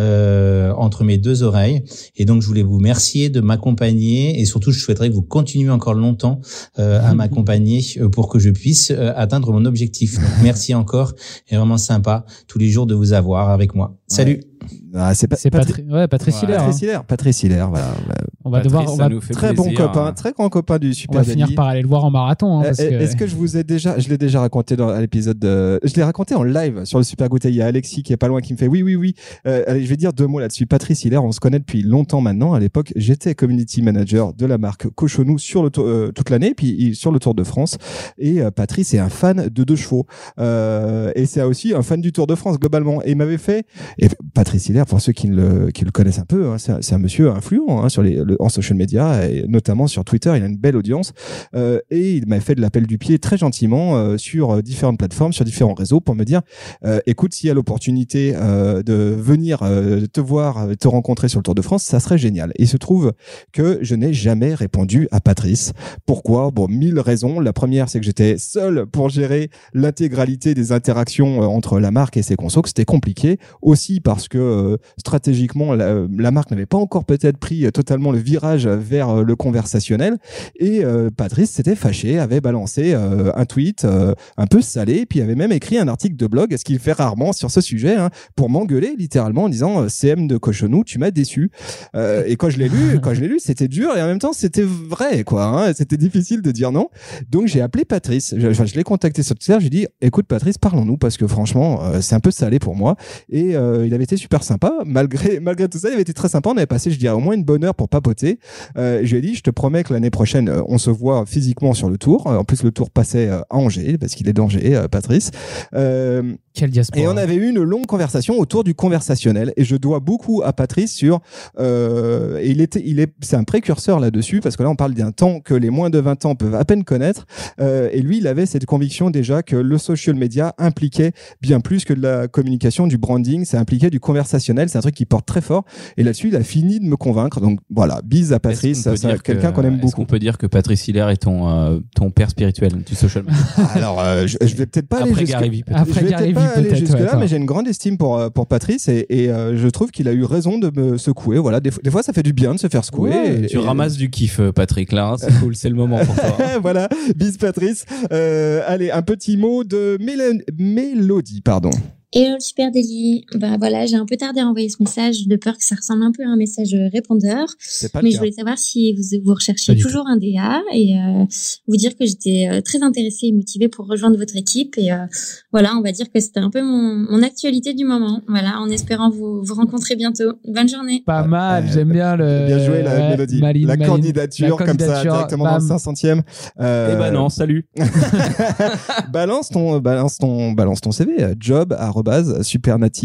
euh, entre mes deux oreilles. Et donc je voulais vous remercier de m'accompagner et surtout je souhaiterais que vous continuiez encore longtemps Euh, à m'accompagner euh, pour que je puisse euh, atteindre mon objectif. Donc, merci encore, et vraiment sympa tous les jours de vous avoir avec moi. Salut. Ouais. Ah, c'est pas, c'est Patri- Patri- ouais, Patrice Hiller. Patrice Hiller, Patrice Hiller, voilà. On va Patrice, devoir, on va très bon copain, hein. Très grand copain du Super Daily. On va finir par aller le voir en marathon. Hein, parce euh, que... Est-ce que je vous ai déjà, je l'ai déjà raconté dans l'épisode de, je l'ai raconté en live sur le Super Goûter. Il y a Alexis qui est pas loin qui me fait oui, oui, oui. Euh, allez, je vais dire deux mots là-dessus. Patrice Hiller, on se connaît depuis longtemps maintenant. À l'époque, j'étais community manager de la marque Cochonou sur le tour, euh, toute l'année, puis sur le Tour de France. Et euh, Patrice est un fan de deux chevaux. Euh, et c'est aussi un fan du Tour de France globalement. Et il m'avait fait, et Patrice Hiller, pour ceux qui le, qui le connaissent un peu, hein, c'est, un, c'est un monsieur influent hein, sur les, le, en social media et notamment sur Twitter. Il a une belle audience euh, et il m'a fait de l'appel du pied très gentiment euh, sur euh, différentes plateformes, sur différents réseaux pour me dire, euh, écoute, s'il y a l'opportunité euh, de venir euh, te voir, te rencontrer sur le Tour de France, ça serait génial. Et il se trouve que je n'ai jamais répondu à Patrice. Pourquoi ? Bon, mille raisons. La première, c'est que j'étais seul pour gérer l'intégralité des interactions euh, entre la marque et ses consos, que c'était compliqué. Aussi parce que euh, stratégiquement, la, la marque n'avait pas encore peut-être pris totalement le virage vers euh, le conversationnel. Et euh, Patrice s'était fâché, avait balancé euh, un tweet euh, un peu salé, puis avait même écrit un article de blog, ce qu'il fait rarement sur ce sujet, hein, pour m'engueuler littéralement en disant C M de Cochonou, tu m'as déçu. Euh, et quand je l'ai lu, quand je l'ai lu, c'était dur et en même temps c'était vrai, quoi. Hein, c'était difficile de dire non. Donc j'ai appelé Patrice. Je, je, je l'ai contacté sur Twitter. J'ai dit, écoute Patrice, parlons-nous parce que franchement, euh, c'est un peu salé pour moi. Et euh, il avait été super sympa, malgré malgré tout ça, il avait été très sympa. On avait passé, je dirais, au moins une bonne heure pour papoter. Euh, je lui ai dit, je te promets que l'année prochaine, euh, on se voit physiquement sur le Tour. En plus, le Tour passait euh, à Angers parce qu'il est d'Angers, euh, Patrice. Euh, Quelle diaspora. Et on avait eu une longue conversation autour du conversationnel. Et je dois beaucoup à Patrice sur. Euh, et il était, il est, c'est un précurseur là-dessus parce que là, on parle d'un temps que les moins de vingt ans peuvent à peine connaître. Euh, et lui, il avait cette conviction déjà que le social media impliquait bien plus que de la communication, du branding. Ça impliquait du conversationnel. C'est un truc qui porte très fort. Et là-dessus, il a fini de me convaincre. Donc voilà, bise à Patrice. C'est quelqu'un qu'on aime beaucoup. Est-ce qu'on peut dire que Patrice Hiller est ton euh, ton père spirituel du social media? Alors, euh, je, je vais peut-être pas aller après jusque, Gary Vee, je vais peut-être pas aller jusque là, mais j'ai une grande estime pour pour Patrice et, et euh, je trouve qu'il a eu raison de me secouer. Voilà, des, des fois, ça fait du bien de se faire secouer. Ouais, et, tu et, ramasses du kiff, Patrick. Là, hein, c'est cool, c'est le moment pour toi. Voilà, bise Patrice. Euh, allez, un petit mot de Mél- Mélodie, pardon. Hello le Super Daily, bah voilà, j'ai un peu tardé à envoyer ce message de peur que ça ressemble un peu à un message répondeur. C'est pas mais le je cas. voulais savoir si vous, vous recherchiez toujours un D A et euh, vous dire que j'étais euh, très intéressée et motivée pour rejoindre votre équipe et euh, voilà, on va dire que c'était un peu mon, mon actualité du moment. Voilà, en espérant vous, vous rencontrer bientôt. Bonne journée. Pas mal, ouais, j'aime bien le. Bien joué la ouais, Mélodie. Maline, la, Maline, candidature, la candidature comme ça directement bam. Dans le cinq centième. Euh... Eh ben non, salut. balance ton balance ton balance ton C V job arobase supernatif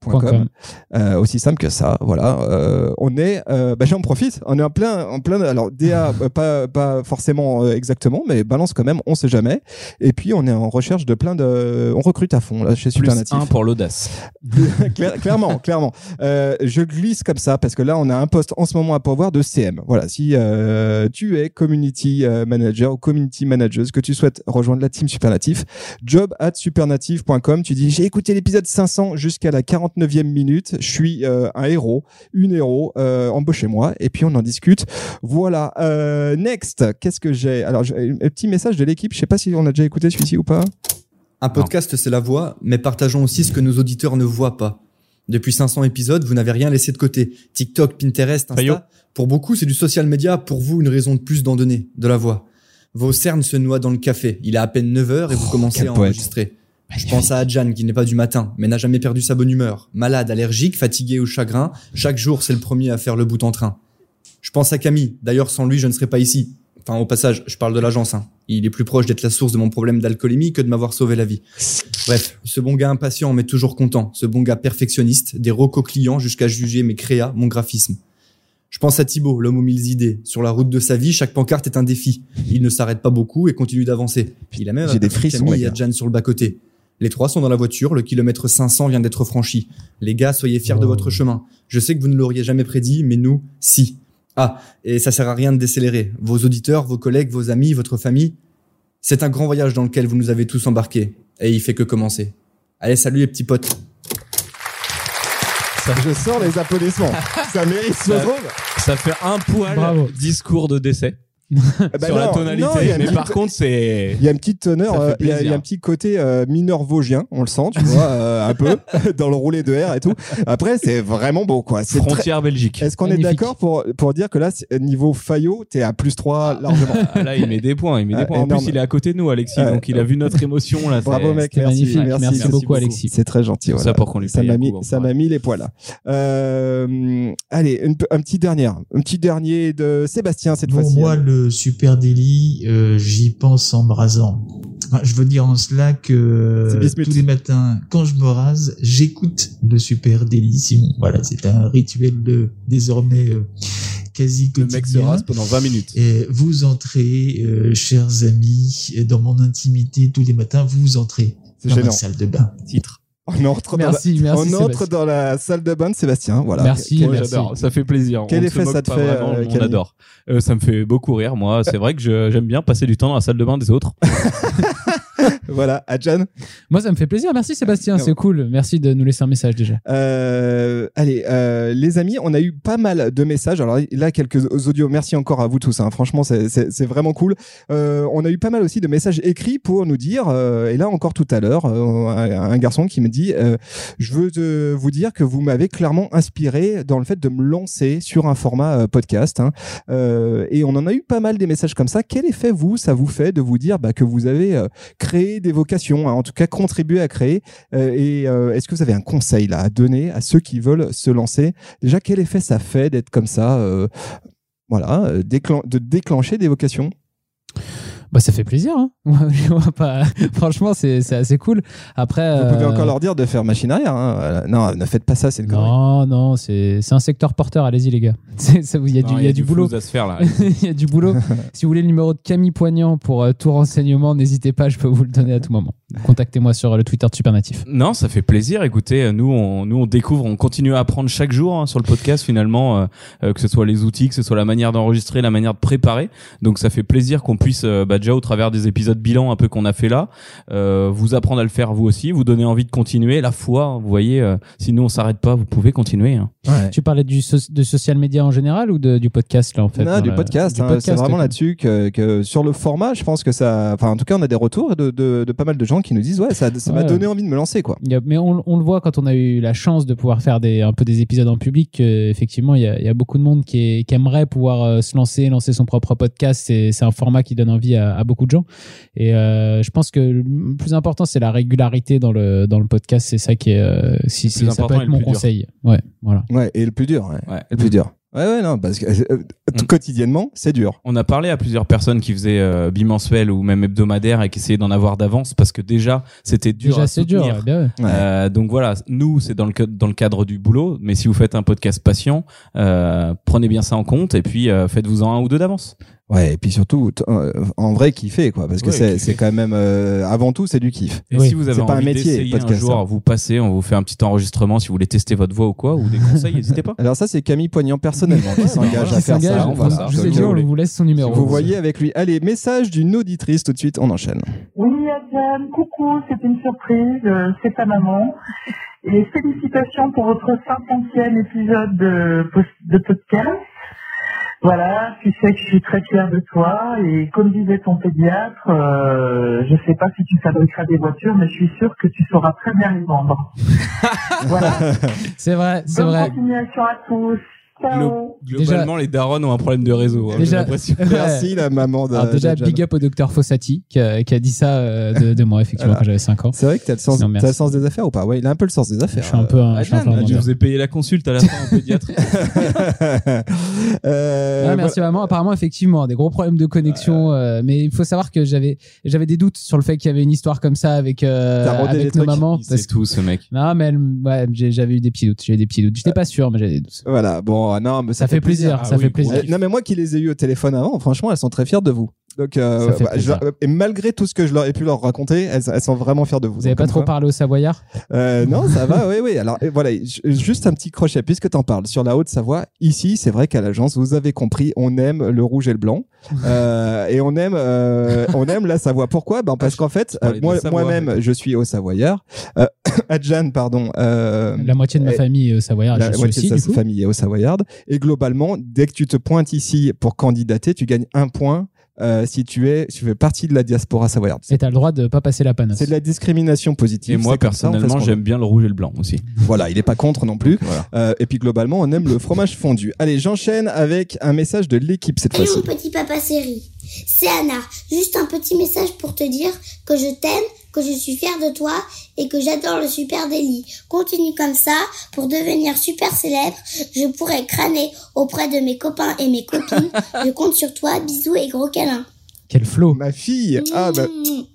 .com. Euh, aussi simple que ça, voilà. Euh, on est, euh, bah j'en profite. On est en plein, en plein. Alors D A, pas, pas forcément euh, exactement, mais balance quand même. On sait jamais. Et puis on est en recherche de plein de. On recrute à fond là chez Supernatif. Plus un pour l'audace. Claire, clairement, clairement. Euh, je glisse comme ça parce que là on a un poste en ce moment à pourvoir de C M. Voilà. Si euh, tu es community manager ou community manager, que tu souhaites rejoindre la team Supernatif, job at supernatif point com. Tu dis j'ai écouté l'épisode cinq cents jusqu'à la quarante-neuvième minute. Je suis euh, un héros, une héros. Euh, embauchez-moi et puis on en discute. Voilà. Euh, next, qu'est-ce que j'ai? Alors, j'ai un petit message de l'équipe. Je sais pas si on a déjà écouté celui-ci ou pas. Un podcast, c'est la voix, mais partageons aussi ce que nos auditeurs ne voient pas. Depuis cinq cents épisodes, vous n'avez rien laissé de côté. TikTok, Pinterest, Insta. Payot. Pour beaucoup, c'est du social media. Pour vous, une raison de plus d'en donner, de la voix. Vos cernes se noient dans le café. Il est à peine neuf heures et vous oh, commencez à enregistrer. Poète. Je pense à Adjan qui n'est pas du matin, mais n'a jamais perdu sa bonne humeur. Malade, allergique, fatigué ou chagrin, chaque jour c'est le premier à faire le bout en train. Je pense à Camille, d'ailleurs sans lui je ne serais pas ici. Enfin au passage, je parle de l'agence. Hein. Il est plus proche d'être la source de mon problème d'alcoolémie que de m'avoir sauvé la vie. Bref, ce bon gars impatient mais toujours content. Ce bon gars perfectionniste, des recos clients jusqu'à juger mes créas, mon graphisme. Je pense à Thibaut, l'homme aux mille idées. Sur la route de sa vie, chaque pancarte est un défi. Il ne s'arrête pas beaucoup et continue d'avancer. Il a même J'ai des frissons, Camille et Adjan sur le bas-côté. Les trois sont dans la voiture, le kilomètre cinq cents vient d'être franchi. Les gars, soyez fiers oh. de votre chemin. Je sais que vous ne l'auriez jamais prédit, mais nous, si. Ah, et ça sert à rien de décélérer. Vos auditeurs, vos collègues, vos amis, votre famille, c'est un grand voyage dans lequel vous nous avez tous embarqués. Et il fait que commencer. Allez, salut les petits potes. Ça, je sors les applaudissements. Ça mérite ce ça, ça fait un poil Bravo. Discours de décès. Bah sur non, la tonalité, non, mais petite, par contre c'est. Il y a une petite teneur, euh, il, y a, il y a un petit côté euh, mineur vosgien, on le sent, tu vois, euh, un peu dans le roulé de R et tout. Après, c'est vraiment beau, quoi. C'est Frontière très... Belgique. Est-ce qu'on Magnifique. est d'accord pour pour dire que là, niveau Fayot, t'es à plus trois largement. Là, il met des points, il met des points. En plus, il est à côté de nous, Alexis, euh, donc il a vu notre émotion là. Bravo mec, merci, magnifique. merci, merci, merci beaucoup, Alexis. C'est très gentil. Voilà. Ça pour qu'on lui ça paye m'a mis, coup, ça m'a mis les poils là. Euh, allez, une, un petit dernier, un petit dernier de Sébastien cette bon, fois-ci. Moi, le Super Daily, euh, j'y pense en me rasant. Enfin, je veux dire en cela que tous les matins, quand je me rase, j'écoute le Super Daily. Simon. Voilà, c'est un rituel de désormais euh, quasi quotidien. Le mec se rase pendant vingt minutes. Et vous entrez, euh, chers amis, dans mon intimité tous les matins. Vous entrez dans gênant. ma salle de bain. Titre. On entre, merci, dans, la... merci, on entre dans la salle de bain de Sébastien. Voilà. Merci, Moi, merci. J'adore, ça fait plaisir. Quel on effet ça te fait vraiment, euh, On adore. Euh, ça me fait beaucoup rire. Moi, c'est vrai que je, j'aime bien passer du temps dans la salle de bain des autres. Voilà, Adjan. Moi, ça me fait plaisir. Merci Sébastien, c'est cool. Merci de nous laisser un message déjà. Euh, allez, euh, les amis, on a eu pas mal de messages. Alors là, quelques audios. Merci encore à vous tous. Hein. Franchement, c'est, c'est, c'est vraiment cool. Euh, on a eu pas mal aussi de messages écrits pour nous dire. Euh, et là, encore tout à l'heure, euh, un, un garçon qui me dit euh, je veux te, vous dire que vous m'avez clairement inspiré dans le fait de me lancer sur un format euh, podcast. Hein. Euh, et on en a eu pas mal des messages comme ça. Quel effet vous, ça vous fait de vous dire bah, que vous avez euh, créé des vocations, hein, en tout cas contribué à créer. Euh, et euh, est-ce que vous avez un conseil là à donner à ceux qui veulent se lancer? Déjà, quel effet ça fait d'être comme ça, euh, voilà, euh, déclen- de déclencher des vocations? Bah, ça fait plaisir, hein. Je vois pas. Franchement, c'est, c'est assez cool. Après, vous pouvez euh... encore leur dire de faire machine arrière. Hein. Non, ne faites pas ça, c'est le connerie. Non, non, c'est, c'est un secteur porteur. Allez-y, les gars. Il y a du, il y a du boulot. À se faire, là. Il y a du boulot. Si vous voulez le numéro de Camille Poignant pour euh, tout renseignement, n'hésitez pas, je peux vous le donner à tout moment. Contactez-moi sur le Twitter de Supernatif. Non, ça fait plaisir. Écoutez, nous, on, nous, on découvre, on continue à apprendre chaque jour hein, sur le podcast finalement, euh, euh, que ce soit les outils, que ce soit la manière d'enregistrer, la manière de préparer. Donc, ça fait plaisir qu'on puisse, euh, bah, déjà au travers des épisodes bilan un peu qu'on a fait là, euh, vous apprendre à le faire vous aussi, vous donner envie de continuer. La foi, vous voyez, euh, si nous on s'arrête pas, vous pouvez continuer. Hein. Ouais. Tu parlais du so- de social media en général ou de, du podcast là en fait? Non, du la... podcast. du hein, podcast c'est vraiment okay. là-dessus que, que sur le format, je pense que ça. Enfin, en tout cas, on a des retours de, de, de pas mal de gens qui nous disent ouais, ça, ça ouais. m'a donné envie de me lancer quoi. Il y a, mais on, on le voit quand on a eu la chance de pouvoir faire des un peu des épisodes en public. Euh, effectivement, il y, a, il y a beaucoup de monde qui, est, qui aimerait pouvoir euh, se lancer, lancer son propre podcast. C'est, c'est un format qui donne envie à, à beaucoup de gens. Et euh, je pense que le plus important, c'est la régularité dans le dans le podcast. C'est ça qui est, euh, si, si ça peut être mon conseil. Ouais, voilà. Ouais, et le plus dur. Ouais. ouais. Le plus dur. Ouais, ouais, non, parce que euh, On- quotidiennement, c'est dur. On a parlé à plusieurs personnes qui faisaient euh, bimensuel ou même hebdomadaire et qui essayaient d'en avoir d'avance parce que déjà c'était dur Déjà, à c'est dur, soutenir. ouais, bien ouais. Euh, donc voilà, nous c'est dans le ca- dans le cadre du boulot, mais si vous faites un podcast patient, euh, prenez bien ça en compte et puis euh, faites-vous-en un ou deux d'avance. Ouais, et puis surtout, t- euh, en vrai, kiffer, quoi, parce que Ouais, c'est, kiffer. c'est quand même, euh, avant tout, c'est du kiff. Et si vous avez c'est pas un envie métier, d'essayer un podcast. jour, hein. vous passez, on vous fait un petit enregistrement si vous voulez tester votre voix ou quoi, ou des conseils, n'hésitez pas. Alors ça, c'est Camille Poignant personnellement qui s'engage Qui à faire s'engage, ça. on- Voilà. je vous ai Donc, dit, euh, on vous laisse son numéro. vous voyez avec lui. Allez, message d'une auditrice tout de suite, on enchaîne. Oui, Adjane, coucou, c'est une surprise, euh, c'est ta maman. Et félicitations pour votre cinq centième épisode de, pos- de podcast. Voilà, tu sais que je suis très fière de toi et comme disait ton pédiatre, euh, je sais pas si tu fabriqueras des voitures, mais je suis sûre que tu sauras très bien les vendre. Voilà. C'est vrai, c'est Bonne vrai. continuation à tous. Ciao. Globalement, les darons ont un problème de réseau. hein, j'ai Déjà- l'impression. Merci la maman de. Alors déjà, d'Adjane. big up au docteur Fossati qui a, qui a dit ça euh, de, de moi, effectivement, Voilà. quand j'avais cinq ans. C'est vrai que t'as le sens, Non, t'as merci. le sens des affaires ou pas? Ouais, il a un peu le sens des affaires. Je suis un peu un- je suis un peu un Je menteur. vous ai payé la consulte à la fin en pédiatrie. Euh, Ah, merci maman. Apparemment, effectivement, des gros problèmes de connexion. euh, mais il faut savoir que j'avais, j'avais des doutes sur le fait qu'il y avait une histoire comme ça avec, euh, T'as rodé avec des nos trucs. mamans. Il sait tout, ce mec. Non, mais elle- ouais, j'ai- j'avais eu des petits doutes. J'avais des petits doutes. J'étais pas sûr, mais j'avais des doutes. Voilà, bon, non, mais ça, Ça fait plaisir, Ah ça fait plaisir. Euh, Non, mais moi qui les ai eu au téléphone avant, franchement, elles sont très fières de vous. Donc, euh, Ça fait bah, je plaisir. leur- et malgré tout ce que je leur ai pu leur raconter, elles, elles sont vraiment fières de vous. Vous avez Donc, pas comme trop quoi- parlé au Savoyard? Euh, non, ça va, oui, oui. Alors, et voilà, j- juste un petit crochet, puisque t'en parles. Sur la Haute-Savoie, ici, c'est vrai qu'à l'agence, vous avez compris, on aime le rouge et le blanc. Euh, et on aime, euh, on aime la Savoie. Pourquoi? Ben, parce qu'en fait, parlais euh, de moi, la Savoie, moi-même, je suis au Savoyard. Euh, Adjane, pardon. Euh, La moitié de ma et- famille est au Savoyard. la Je suis moitié aussi, de du sa coup. famille est au Savoyard. Et globalement, dès que tu te pointes ici pour candidater, tu gagnes un point euh, si tu es, si tu fais partie de la diaspora savoyarde. Et t'as le droit de pas passer la panne. C'est de la discrimination positive. Et moi, c'est comme ça, on fait ce personnellement, qu'on j'aime veut. bien le rouge et le blanc aussi. Voilà, il est pas contre non plus. Voilà. Euh, et puis globalement, on aime le fromage fondu. Allez, j'enchaîne avec un message de l'équipe cette Salut fois-ci. mon petit papa série, c'est Anna. Juste un petit message pour te dire que je t'aime, que je suis fière de toi et que j'adore le Super Daily. Continue comme ça, pour devenir super célèbre, je pourrais crâner auprès de mes copains et mes copines. Je compte sur toi, bisous et gros câlins. Quel flow. Ma fille, ah bah,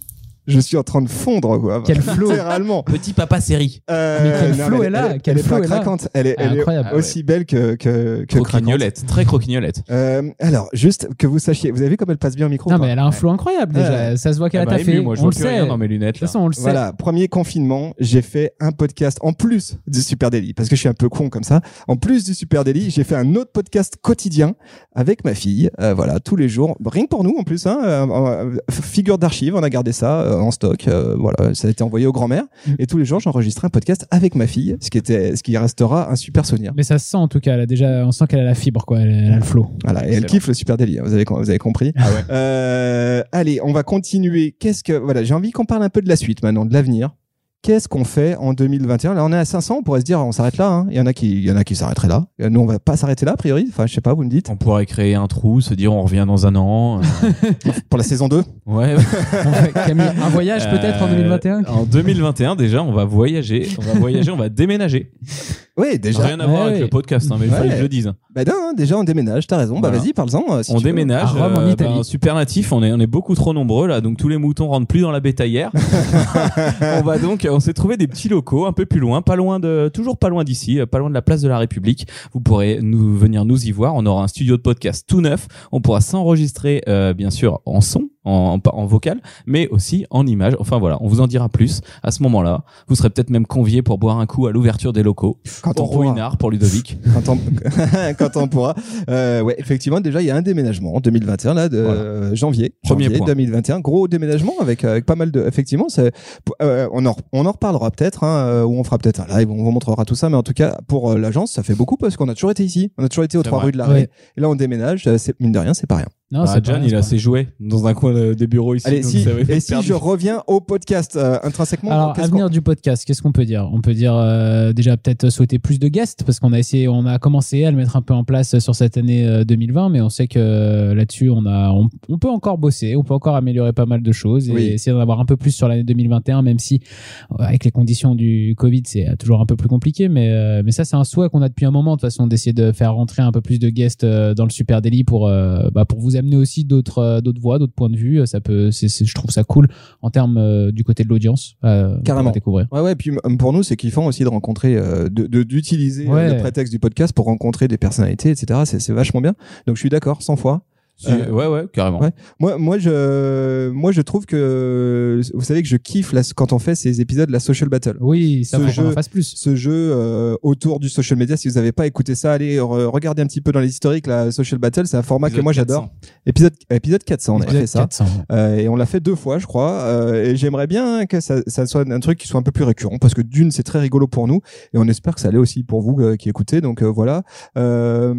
je suis en train de fondre quoi. Quel flow. Littéralement. Petit papa série. Euh, Mais quel non, flow mais est là, elle, quel elle est flow pas est là. craquante. Elle est, Ah, elle est incroyable. aussi belle que que que craquante. Croquignolette, très croquignolette. Euh, alors, juste que vous sachiez, vous avez vu comme elle passe bien au micro? Non, ou pas mais elle a un flow incroyable déjà. Ouais. Ça se voit qu'elle Ah a bah, taffé. Ému, moi, je On vois le plus sait. rien dans mes lunettes, De toute là. façon, on le sait. Voilà, premier confinement, j'ai fait un podcast en plus du Super Daily parce que je suis un peu con comme ça. En plus du Super Daily, j'ai fait un autre podcast quotidien avec ma fille. Euh, voilà, tous les jours, rien que pour nous en plus. Hein, euh, euh, figure d'archive, on a gardé ça euh, en stock. Euh, voilà, ça a été envoyé aux grand-mères et tous les jours j'enregistrais un podcast avec ma fille, ce qui était, ce qui restera un super souvenir. Mais ça se sent en tout cas. Elle a déjà, on sent qu'elle a la fibre, quoi. Elle, elle a le flow. Voilà, et elle kiffe le Super Daily. Vous avez, vous avez compris. Ah ouais. Euh, allez, on va continuer. Qu'est-ce que, voilà, j'ai envie qu'on parle un peu de la suite maintenant, de l'avenir. Qu'est-ce qu'on fait en deux mille vingt et un? Là, on est à cinq cents, on pourrait se dire, on s'arrête là, hein. Il y en a qui, il y en a qui s'arrêteraient là. Nous, on va pas s'arrêter là, a priori. Enfin, je sais pas, vous me dites. On pourrait créer un trou, se dire on revient dans un an. euh, Pour la saison deux. Ouais. Camille, un voyage peut-être en deux mille vingt et un? En deux mille vingt et un, déjà, on va voyager. On va voyager, on va déménager. Oui, déjà. Rien à voir Ouais, avec ouais. le podcast, hein, mais il fallait Ouais. que je le dise. Bah non, hein, déjà on déménage, t'as raison. Voilà. Bah vas-y, parle-en. euh, si on tu veux. déménage. À Rome, en euh, Italie. ben, super natif, on est, on est beaucoup trop nombreux là, donc tous les moutons rentrent plus dans la bétaillère. On va donc, on s'est trouvé des petits locaux un peu plus loin, pas loin de, toujours pas loin d'ici, euh, pas loin de la place de la République. Vous pourrez nous venir nous y voir. On aura un studio de podcast tout neuf. On pourra s'enregistrer, euh, bien sûr, en son. En, en, en vocal, mais aussi en image. Enfin voilà, on vous en dira plus à ce moment-là. Vous serez peut-être même conviés pour boire un coup à l'ouverture des locaux. Quand au on pourra. Ruinard pour Ludovic. Quand on, quand on pourra. Euh, ouais, effectivement, déjà, il y a un déménagement en deux mille vingt et un, là, de Voilà. euh, janvier. Premier janvier point. deux mille vingt et un. Gros déménagement avec, euh, avec pas mal de, effectivement, c'est, euh, on en, on en reparlera peut-être, hein, euh, ou on fera peut-être un live, on vous montrera tout ça, mais en tout cas, pour euh, l'agence, ça fait beaucoup parce qu'on a toujours été ici. On a toujours été aux C'est trois vrai. rues de l'Arrêt. Ouais. Et là, on déménage, euh, c'est, mine de rien, c'est pas rien. Non, Ah, c'est pas John, rien, il a c'est ses jouets dans un coin euh, des bureaux ici. Allez, donc si, ça va être et si perdu. je reviens au podcast euh, intrinsèquement, Alors, qu'est-ce avenir qu'on- du podcast, qu'est-ce qu'on peut dire? On peut dire euh, déjà peut-être souhaiter plus de guests parce qu'on a essayé, on a commencé à le mettre un peu en place sur cette année euh, deux mille vingt, mais on sait que euh, là-dessus, on a, on, on peut encore bosser, on peut encore améliorer pas mal de choses et Oui. essayer d'en avoir un peu plus sur l'année deux mille vingt et un, même si euh, avec les conditions du Covid, c'est euh, toujours un peu plus compliqué, mais euh, mais ça, c'est un souhait qu'on a depuis un moment de toute façon d'essayer de faire rentrer un peu plus de guests euh, dans le Super Daily pour euh, bah, pour vous amener aussi d'autres euh, d'autres voix, d'autres points de vue. Ça peut, c'est, c'est, je trouve ça cool en termes euh, du côté de l'audience. Euh, Carrément. à découvrir. Ouais, ouais. Puis m- pour nous, c'est kiffant aussi de rencontrer, euh, de, de- d'utiliser euh, Ouais. le prétexte du podcast pour rencontrer des personnalités, et cetera. C'est, c'est vachement bien. Donc je suis d'accord, cent fois. Si, ouais, ouais, carrément. Ouais. Moi, moi, je, moi, je trouve que, vous savez que je kiffe la, quand on fait ces épisodes, la social battle. Oui, ça ce faut qu'on jeu, en fasse plus. Ce jeu euh, autour du social media. Si vous n'avez pas écouté ça, allez re- regardez un petit peu dans les historiques. La social battle, c'est un format Épisode que moi quatre cents. j'adore. Épisode, épisode quatre cents, on a Épisode fait ça. quatre cents, ouais. Euh, et on l'a fait deux fois, je crois. Euh, et j'aimerais bien que ça, ça soit un truc qui soit un peu plus récurrent, parce que d'une, c'est très rigolo pour nous, et on espère que ça l'est aussi pour vous euh, qui écoutez. Donc euh, voilà. Euh,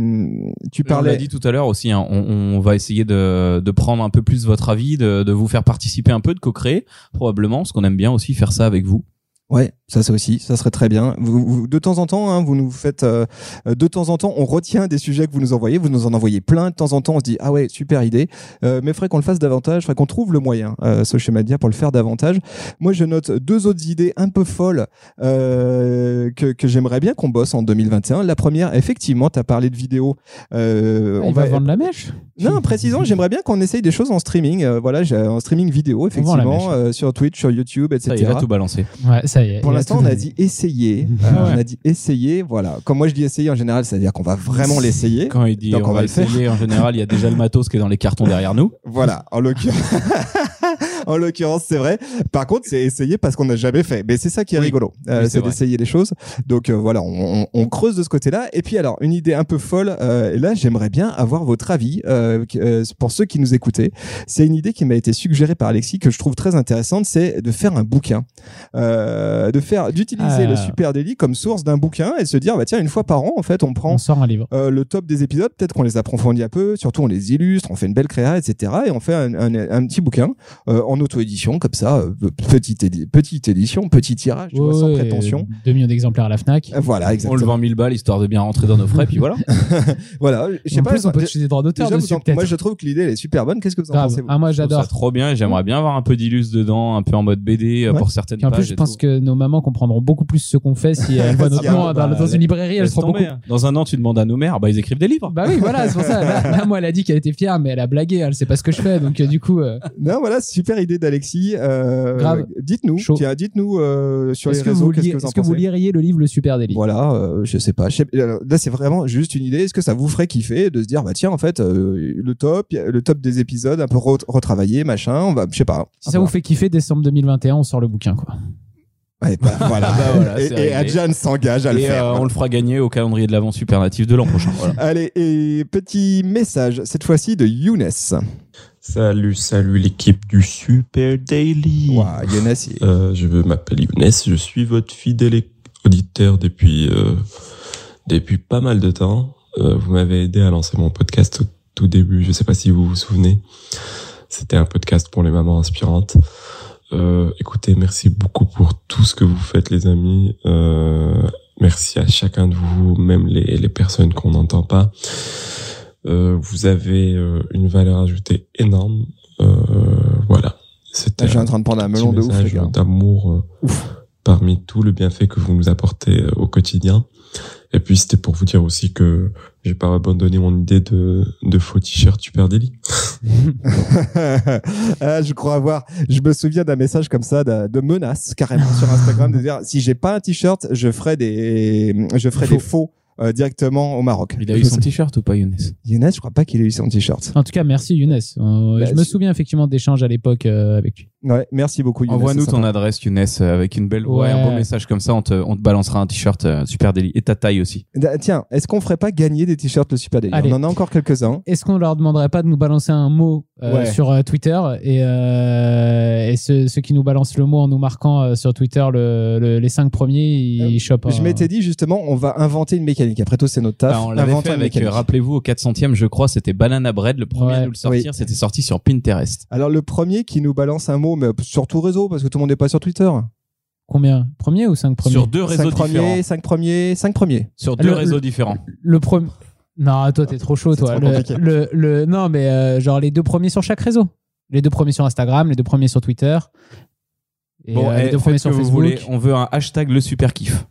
tu On l'a parlais. dit tout à l'heure aussi, hein, on, on va essayer de, de prendre un peu plus votre avis, de, de vous faire participer un peu, de co-créer, probablement, parce qu'on aime bien aussi faire ça avec vous. Ouais, ça c'est aussi, ça serait très bien. Vous, vous- de temps en temps, hein, vous nous faites, euh, de temps en temps, on retient des sujets que vous nous envoyez. Vous nous en envoyez plein. De temps en temps, on se dit ah ouais, super idée. Euh, mais faudrait qu'on le fasse davantage. Faudrait qu'on trouve le moyen, euh, Social Media, pour le faire davantage. Moi, je note deux autres idées un peu folles euh, que que j'aimerais bien qu'on bosse en deux mille vingt et un. La première, effectivement, t'as parlé de vidéo. Euh, Ah, il va vendre la mèche. Non, précisons, j'aimerais bien qu'on essaye des choses en streaming. Euh, voilà, j'ai en streaming vidéo, vend la effectivement, mèche. euh, sur Twitch, sur YouTube, et cetera. Ça, il a tout balancé. Ouais, ça y est. Pour il a l'instant, tout on a donné. dit essayer. Euh, Ouais. On a dit essayer. Voilà. Comme moi, je dis essayer en général, c'est-à-dire qu'on va vraiment l'essayer. Quand il dit Donc, on, va le faire. essayer, en général, il y a déjà le matos qui est dans les cartons derrière nous. Voilà. En l'occurrence, en l'occurrence, c'est vrai. Par contre, c'est essayer parce qu'on n'a jamais fait. Mais c'est ça qui est rigolo. Euh, Oui, c'est c'est vrai. d'essayer les choses. Donc euh, voilà, on, on- on creuse de ce côté-là. Et puis alors, une idée un peu folle. Euh, et là, j'aimerais bien avoir votre avis euh, qui- euh, pour ceux qui nous écoutaient. C'est une idée qui m'a été suggérée par Alexis que je trouve très intéressante. C'est de faire un bouquin, euh, de faire, d'utiliser Ah. le Super Daily comme source d'un bouquin et de se dire bah tiens, une fois par an, en fait, on prend On sort un livre. euh, le top des épisodes, peut-être qu'on les approfondit un peu, surtout on les illustre, on fait une belle créa, et cetera. Et on fait un, un, un petit bouquin euh, en auto-édition, comme ça, euh, petite, édi- petite édition, petit tirage, tu vois, sans Ouais, prétention. deux millions d'exemplaires à la Fnac. Euh, Voilà, On le exactement. vend mille balles histoire de bien rentrer dans nos frais, puis voilà. Voilà, je sais En pas. plus, on peut dé- toucher des droits d'auteur déjà, dessus, vous en- peut-être. moi, je trouve que l'idée elle est super bonne. Qu'est-ce que vous en Grave. pensez vous Ah, moi, Je trouve j'adore. ça trop bien. J'aimerais bien avoir un peu d'illus dedans, un peu en mode B D euh, Ouais. pour certaines Puis en pages. plus, je et pense tout. que nos mamans comprendront beaucoup plus ce qu'on fait si elles voient notre Ah bah, nom dans, bah, dans une librairie. Elles Laisse seront beaucoup. tomber, hein. Dans un an, tu demandes à nos mères, bah ils écrivent des livres. Bah oui, voilà, c'est pour ça. Là, là, moi, elle a dit qu'elle était fière, mais elle a blagué. Elle sait pas ce que je fais, donc euh, du coup. euh, Non, voilà, super idée d'Alexis. Euh, Grave. Dites-nous, Chaud. tiens, dites-nous euh, sur Est-ce les que, réseaux, vous qu'est-ce liez- que vous en est-ce que vous pensez. liriez le livre Le Super Daily? Voilà, euh, je sais pas. Je sais- alors, là, c'est vraiment juste une idée. Est-ce que ça vous ferait kiffer de se dire, bah tiens, en fait, euh, le top, le top des épisodes, un peu re- retravaillé, machin. On va, je sais pas. Si ça vous fait kiffer, décembre deux mille vingt et un, on sort le bouquin, quoi. Ouais, bah, voilà. Bah voilà, et c'est et réglé. Adjan s'engage à le Et faire. euh, voilà. on le fera gagner au calendrier de l'avant supernatif de l'an prochain. Voilà. Allez, et petit message, cette fois-ci de Younes. Salut, salut l'équipe du Super Daily. Ouah, Younes, il- Euh, je m'appelle Younes, je suis votre fidèle auditeur depuis euh, depuis pas mal de temps. Euh, vous m'avez aidé à lancer mon podcast au tout début. Je sais pas si vous vous souvenez. C'était un podcast pour les mamans inspirantes. Euh, écoutez, merci beaucoup pour tout ce que vous faites, les amis. Euh, merci à chacun de vous, même les, les personnes qu'on n'entend pas. Euh, vous avez euh, une valeur ajoutée énorme. Euh, voilà. C'était je suis en train de prendre un petit melon de ouf, les message gars. d'amour euh, parmi tout le bienfait que vous nous apportez euh, au quotidien. Et puis c'était pour vous dire aussi que j'ai pas abandonné mon idée de, de faux t-shirt Super Daily. Ah, je crois avoir. Je me souviens d'un message comme ça, de, de menace carrément sur Instagram, de dire si j'ai pas un t-shirt, je ferai des, je ferai des faux euh, directement au Maroc. Il a eu son t-shirt ou pas, Younes? Younes, je crois pas qu'il ait eu son t-shirt. En tout cas, merci Younes. Euh, Bah, je me si- souviens effectivement d'échanges à l'époque euh, avec lui. Ouais, merci beaucoup. Younes, Envoie-nous c'est ton sympa. adresse, Younes, euh, avec une belle voix et un beau Ouais. message comme ça, on te, on te balancera un t-shirt euh, Super Daily et ta taille aussi. Da- Tiens, est-ce qu'on ferait pas gagner des t-shirts le Super Daily? Allez. On en a encore quelques-uns. Est-ce qu'on leur demanderait pas de nous balancer un mot euh, Ouais. sur euh, Twitter et, euh, et ceux, ceux qui nous balancent le mot en nous marquant euh, sur Twitter le, le- les cinq premiers, ils chopent. Je un- m'étais dit justement, on va inventer une mécanique. Après tout, c'est notre taf. Bah, on l'avait Inventons fait une avec, mécanique. euh, rappelez-vous, au quatre centième, je crois, c'était Banana Bread, le premier Ouais. à nous le sortir, Oui. c'était sorti sur Pinterest. Alors le premier qui nous balance un mot, mais sur tout réseau, parce que tout le monde n'est pas sur Twitter. Combien? Premier ou cinq premiers? Sur deux réseaux cinq premiers, différents. cinq premiers, cinq premiers. Sur deux Le- réseaux le- différents. Le premier. Non, toi, t'es trop chaud, toi. trop Le, compliqué. le, le- non, mais euh, genre les deux premiers sur chaque réseau. Les deux premiers sur Instagram, les deux premiers sur Twitter. Et Bon, euh, eh, les deux faites premiers ce sur que vous Facebook. voulez, on veut un hashtag le super kiff.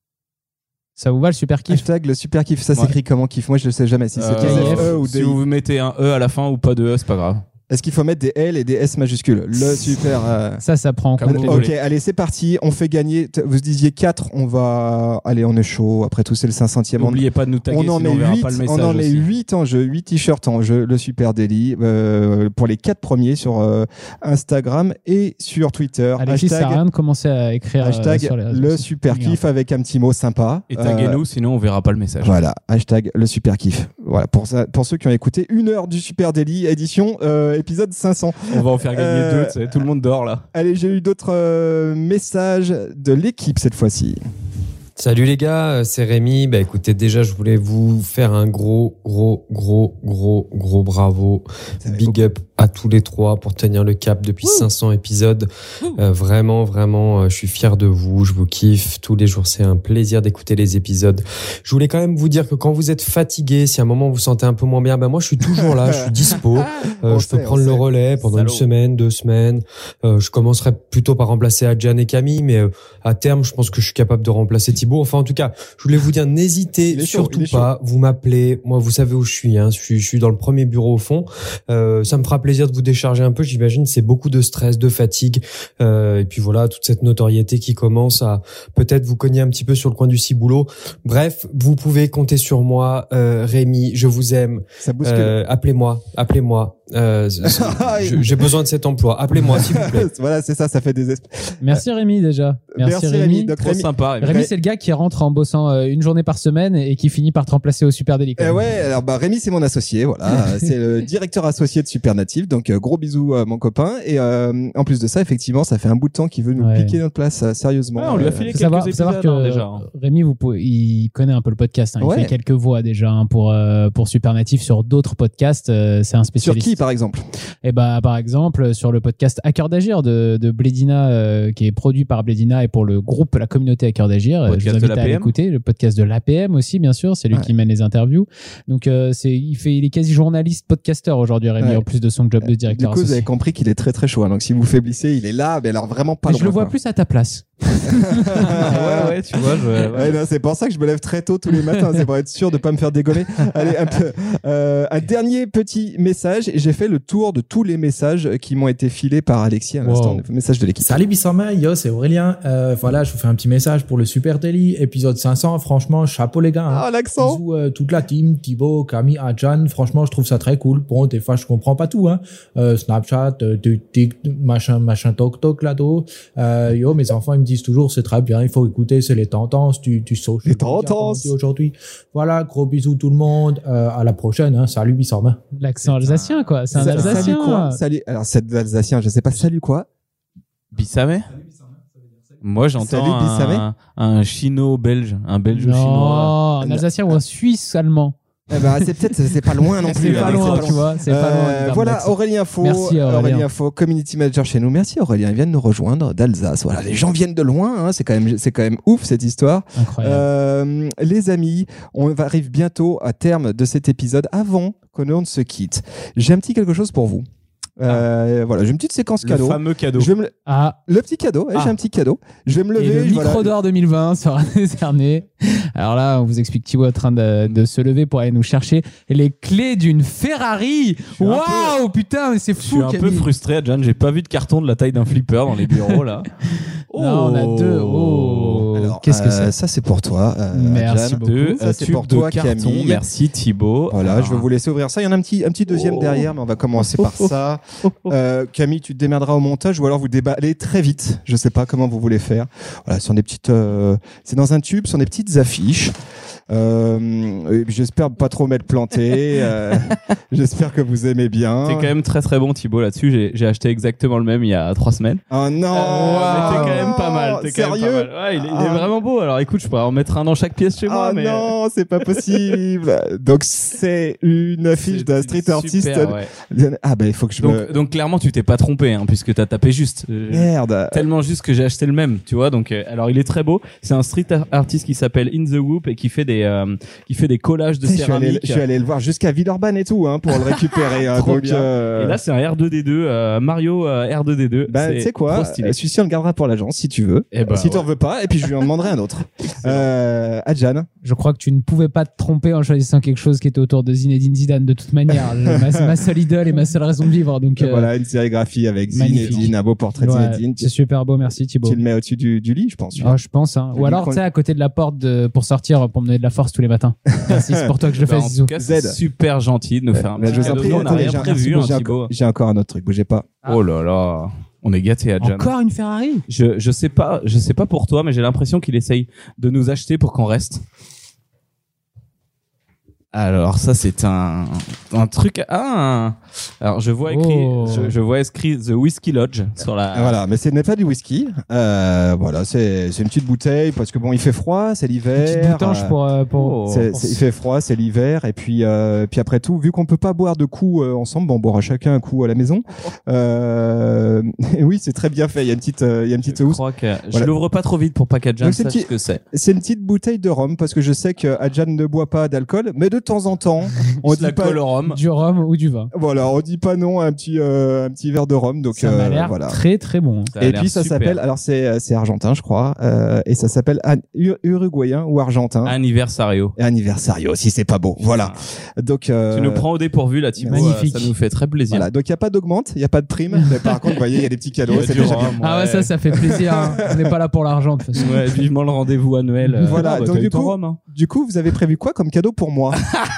Ça vous va le super kiff? Hashtag le super kiff, ça Ouais. s'écrit comment kiff? Moi je le sais jamais si c'est Euh, T F E ou si D I. vous mettez un E à la fin ou pas de E, c'est pas grave. Est-ce qu'il faut mettre des L et des S majuscules? Le super. euh, Ça, ça prend en Comme compte. vous Ok, voulez. allez, c'est parti. On fait gagner. T- Vous disiez quatre, on va. Allez, on est chaud. Après tout, c'est le cinq centième. N'oubliez pas de nous taguer, On en sinon met on verra huit, pas le on message en met aussi. huit en jeu, huit t-shirts en jeu, le Super Daily, euh, pour les quatre premiers sur euh, Instagram et sur Twitter. Alexis, ça sert à rien de commencer à écrire euh, hashtag sur les réseaux le sociaux. super kiff avec un petit mot sympa. Et taguez-nous, sinon on verra pas le message. Voilà, hashtag le super kiff. Voilà, pour, ça, pour ceux qui ont écouté une heure du Super Daily, édition euh, épisode cinq cents. On va en faire gagner Euh, deux, tu sais, tout le monde dort là. Allez, j'ai eu d'autres euh, messages de l'équipe cette fois-ci. Salut les gars, euh, c'est Rémi. Bah écoutez, déjà je voulais vous faire un gros, gros, gros, gros, gros bravo. Big up à tous les trois pour tenir le cap depuis cinq cents épisodes. Euh, vraiment, vraiment, euh, je suis fier de vous. Je vous kiffe. Tous les jours, c'est un plaisir d'écouter les épisodes. Je voulais quand même vous dire que quand vous êtes fatigué, si à un moment vous vous sentez un peu moins bien, bah moi je suis toujours là, je suis dispo. Euh, On je peux sait, prendre on le sait. relais pendant Salaud. une semaine, deux semaines. Euh, je commencerai plutôt par remplacer Adjan et Camille, mais euh, à terme, je pense que je suis capable de remplacer Thibaut. Enfin, en tout cas, je voulais vous dire, n'hésitez Il est chaud, surtout il est chaud. pas. Vous m'appelez. Moi, vous savez où je suis. Hein. Je suis, je suis dans le premier bureau au fond. Euh, ça me fera plaisir de vous décharger un peu. J'imagine, c'est beaucoup de stress, de fatigue, euh, et puis voilà, toute cette notoriété qui commence à peut-être vous cogner un petit peu sur le coin du ciboulot. Bref, vous pouvez compter sur moi, euh, Rémi. Je vous aime. Ça bouscule. Euh, appelez-moi, appelez-moi. Euh, je- j'ai besoin de cet emploi. Appelez-moi, s'il vous plaît. Voilà, c'est ça, ça fait des esp- Merci Rémi déjà. Merci, Merci, Rémi. Rémi. Donc, Trop Rémi- sympa. Rémi. Rémi, c'est le gars qui rentre en bossant euh, une journée par semaine et qui finit par te remplacer au Super Daily. quand Eh même. ouais, alors bah Rémi c'est mon associé, voilà, c'est le directeur associé de Supernatif, donc euh, gros bisous à mon copain. Et euh, en plus de ça, effectivement, ça fait un bout de temps qu'il veut nous Ouais. piquer notre place, euh, sérieusement. Ouais, on lui a Euh, filé Faut quelques savoir, faut épisodes savoir que hein, déjà. hein. Rémi, vous pouvez, il connaît un peu le podcast. hein. Il Ouais. fait quelques voix déjà hein, pour euh, pour Supernatif sur d'autres podcasts. euh, c'est un Sur spécialiste. qui, par exemple? Et bah par exemple sur le podcast À cœur d'agir de, de Blédina, euh, qui est produit par Blédina et pour le groupe La Communauté À cœur d'agir. Euh, Podcast Je vous de invite à l'A P M. l'écouter. Le podcast de l'A P M aussi, bien sûr. C'est lui Ouais. qui mène les interviews. Donc euh, c'est, il fait, il est quasi journaliste, podcasteur aujourd'hui, Rémi, Ouais. en plus de son job de Du directeur coup, vous associé. avez compris qu'il est très très chaud. hein. Donc si vous faiblissez, il est là, mais alors vraiment pas Mais loin. je le vois quoi. plus à ta place. ouais, ouais, tu vois, je... Ouais, non, c'est pour ça que je me lève très tôt tous les matins, c'est pour être sûr de pas me faire dégommer. Allez, un, peu, euh, un dernier petit message. J'ai fait le tour de tous les messages qui m'ont été filés par Alexis à l'instant. Wow. Le message de l'équipe. Salut Bissama, yo c'est Aurélien. Euh, voilà, je vous fais un petit message pour le Super Daily, épisode cinq cents. Franchement, chapeau les gars. hein. Ah, l'accent. Bisous, euh, toute la team, Thibaut, Camille, Adjan. Franchement, je trouve ça très cool. Bon, des fois, je comprends pas tout. Hein. Euh, Snapchat, euh, tic, machin, machin, toc, toc, là-dos. Euh, yo, mes enfants, ils me disent toujours, c'est très bien, il faut écouter, c'est les tendances, tu, tu sauces. Les tendances. Aujourd'hui. Voilà, gros bisous tout le monde. Euh, à la prochaine. Hein. Salut Bissama. L'accent alsacien, quoi. C'est un Sa- Alsacien. Salut quoi Salut. Alors, c'est alsacien, je sais pas. Salut quoi Bissamé. Moi, j'entends Salut, Bissamé. un, un chino-belge, un Non, belge-chinois. un alsacien ou un suisse allemand. Eh ben, c'est peut-être, c'est pas loin non plus. C'est pas Alex, loin, c'est tu vois. C'est pas loin. en Euh, termes voilà, d'accent. Aurélien Faux, Merci, Aurélien. Faux, community manager chez nous. Merci Aurélien, il vient de nous rejoindre d'Alsace. Voilà, les gens viennent de loin, hein, c'est quand même, c'est quand même ouf cette histoire. Incroyable. Euh, les amis, on arrive bientôt à terme de cet épisode. Avant que l'on ne se quitte, j'ai un petit quelque chose pour vous. Euh, voilà, j'ai une petite séquence Le cadeau. fameux cadeau. Je vais me... Ah. Le petit cadeau, ouais, Ah. j'ai un petit cadeau. Je vais me Et lever. le je- micro voilà. d'or deux mille vingt sera décerné. Alors là, on vous explique Thibaut est en train de, de se lever pour aller nous chercher les clés d'une Ferrari. un Waouh, putain, mais c'est Je suis fou, un peu Camille. frustré, Adjan. J'ai pas vu de carton de la taille d'un flipper dans les bureaux là. Oh. Non, on a deux. Oh. Alors, qu'est-ce que euh, c'est? Ça, c'est pour toi. Euh, Merci Adjan. beaucoup. Deux, Ça, c'est tube pour de toi, carton. Camille. Merci Thibaut. Voilà, Alors. je vais vous laisser ouvrir ça. Il y en a un petit, un petit deuxième Oh. derrière, mais on va commencer par ça. Euh, Camille, tu te démerderas au montage ou alors vous déballez très vite. Je sais pas comment vous voulez faire. Voilà, ce sont des petites, euh, c'est dans un tube, ce sont des petites affiches. Euh, j'espère pas trop m'être planté. Euh, j'espère que vous aimez bien. T'es quand même très très bon Thibaut là-dessus. J'ai, j'ai acheté exactement le même il y a trois semaines. Oh non. Euh, mais t'es quand même pas mal. T'es quand même Sérieux? pas mal. Ouais, il est, il est vraiment beau. Alors écoute, je pourrais en mettre un dans chaque pièce chez moi. Oh mais... non, c'est pas possible. Donc c'est une affiche d'un street super, artist. ouais. Ah ben il faut que je donc, me... donc clairement tu t'es pas trompé hein, puisque t'as tapé juste. Euh, Merde. Tellement juste que j'ai acheté le même, tu vois. Donc euh, alors il est très beau. C'est un street artist qui s'appelle In the Whoop et qui fait des euh, qui fait des collages de Je suis, allé, céramique. je suis allé le voir jusqu'à Villeurbanne et tout hein, pour le récupérer. hein, Trop donc, bien. euh... Et là c'est un R deux D deux, euh, Mario euh, R deux D deux. Bah, tu sais quoi, celui-ci on le gardera pour l'agence si tu veux. Eh bah, si t'en ouais. veux pas, et puis je lui en demanderai un autre. euh, Adjan. Je crois que tu ne pouvais pas te tromper en choisissant quelque chose qui était autour de Zinedine Zidane de toute manière. ma, ma seule idole et ma seule raison de vivre. Donc, euh, voilà, une sérigraphie avec magnifique. Zinedine, un beau portrait de ouais, Zinedine. C'est super beau, merci Thibaut. Tu le mets au-dessus du, du lit, je pense. Ah, je pense. Hein. Ou alors, tu sais, à côté de la porte de, pour sortir, pour me donner de la force tous les matins. Merci, c'est pour toi que je le fais, Bah, en Zizou. tout cas, c'est super gentil de nous faire un Mais petit je vous en cadeau. prie, Nous, on n'a attendez, rien j'ai- prévu, j'ai hein, encore- Thibaut. J'ai encore un autre truc, bougez pas. Oh là là, on est gâtés, Adjan. Encore une Ferrari? Je, je sais pas, je sais pas pour toi, mais j'ai l'impression qu'il essaye de nous acheter pour qu'on reste. Alors ça c'est un un truc ah un- alors je vois écrit Oh. je, je vois écrit The Whiskey Lodge sur la Voilà, mais ce n'est pas du whisky. Euh, voilà, c'est c'est une petite bouteille parce que bon, il fait froid, c'est l'hiver. Petite boutange euh, pour, euh, pour, oh. c'est- pour- c'est- il fait froid, c'est l'hiver, et puis euh, puis après tout, vu qu'on peut pas boire de coups euh, ensemble, bon, on boira chacun un coup à la maison. Euh, et oui, c'est très bien fait. Il y a une petite, euh, il y a une petite Je housse. crois que je Voilà. l'ouvre pas trop vite pour pas qu'Adjan Donc, c'est sache petit- ce que c'est. C'est une petite bouteille de rhum parce que je sais que Adjan ne boit pas d'alcool, mais de temps en temps, on C'est la dit pas. colle au rhum. du rhum ou du vin. Voilà, on dit pas non à un petit euh, un petit verre de rhum. Donc Ça m'a euh, l'air voilà. très très bon. Ça a Et l'air puis ça super. s'appelle, alors c'est c'est argentin je crois, euh, et ça s'appelle an- ur- uruguayen ou argentin. Anniversario. Et anniversario, si c'est pas beau. Voilà. Donc euh, Tu nous prends au dépourvu là, Thibaut. Magnifique. euh, Ça nous fait très plaisir. voilà. Donc il y a pas d'augmente, il y a pas de prime, mais par contre, vous voyez, il y a des petits cadeaux. Il y a C'est du déjà rhum, bien. Ah ouais, ouais. ça, ça fait plaisir. hein. On n'est pas là pour l'argent de toute façon. Ouais, vivement le rendez-vous annuel. euh, Voilà. ah, bah, Donc t'as du eu ton coup, rhum, hein. du coup, vous avez prévu quoi comme cadeau pour moi?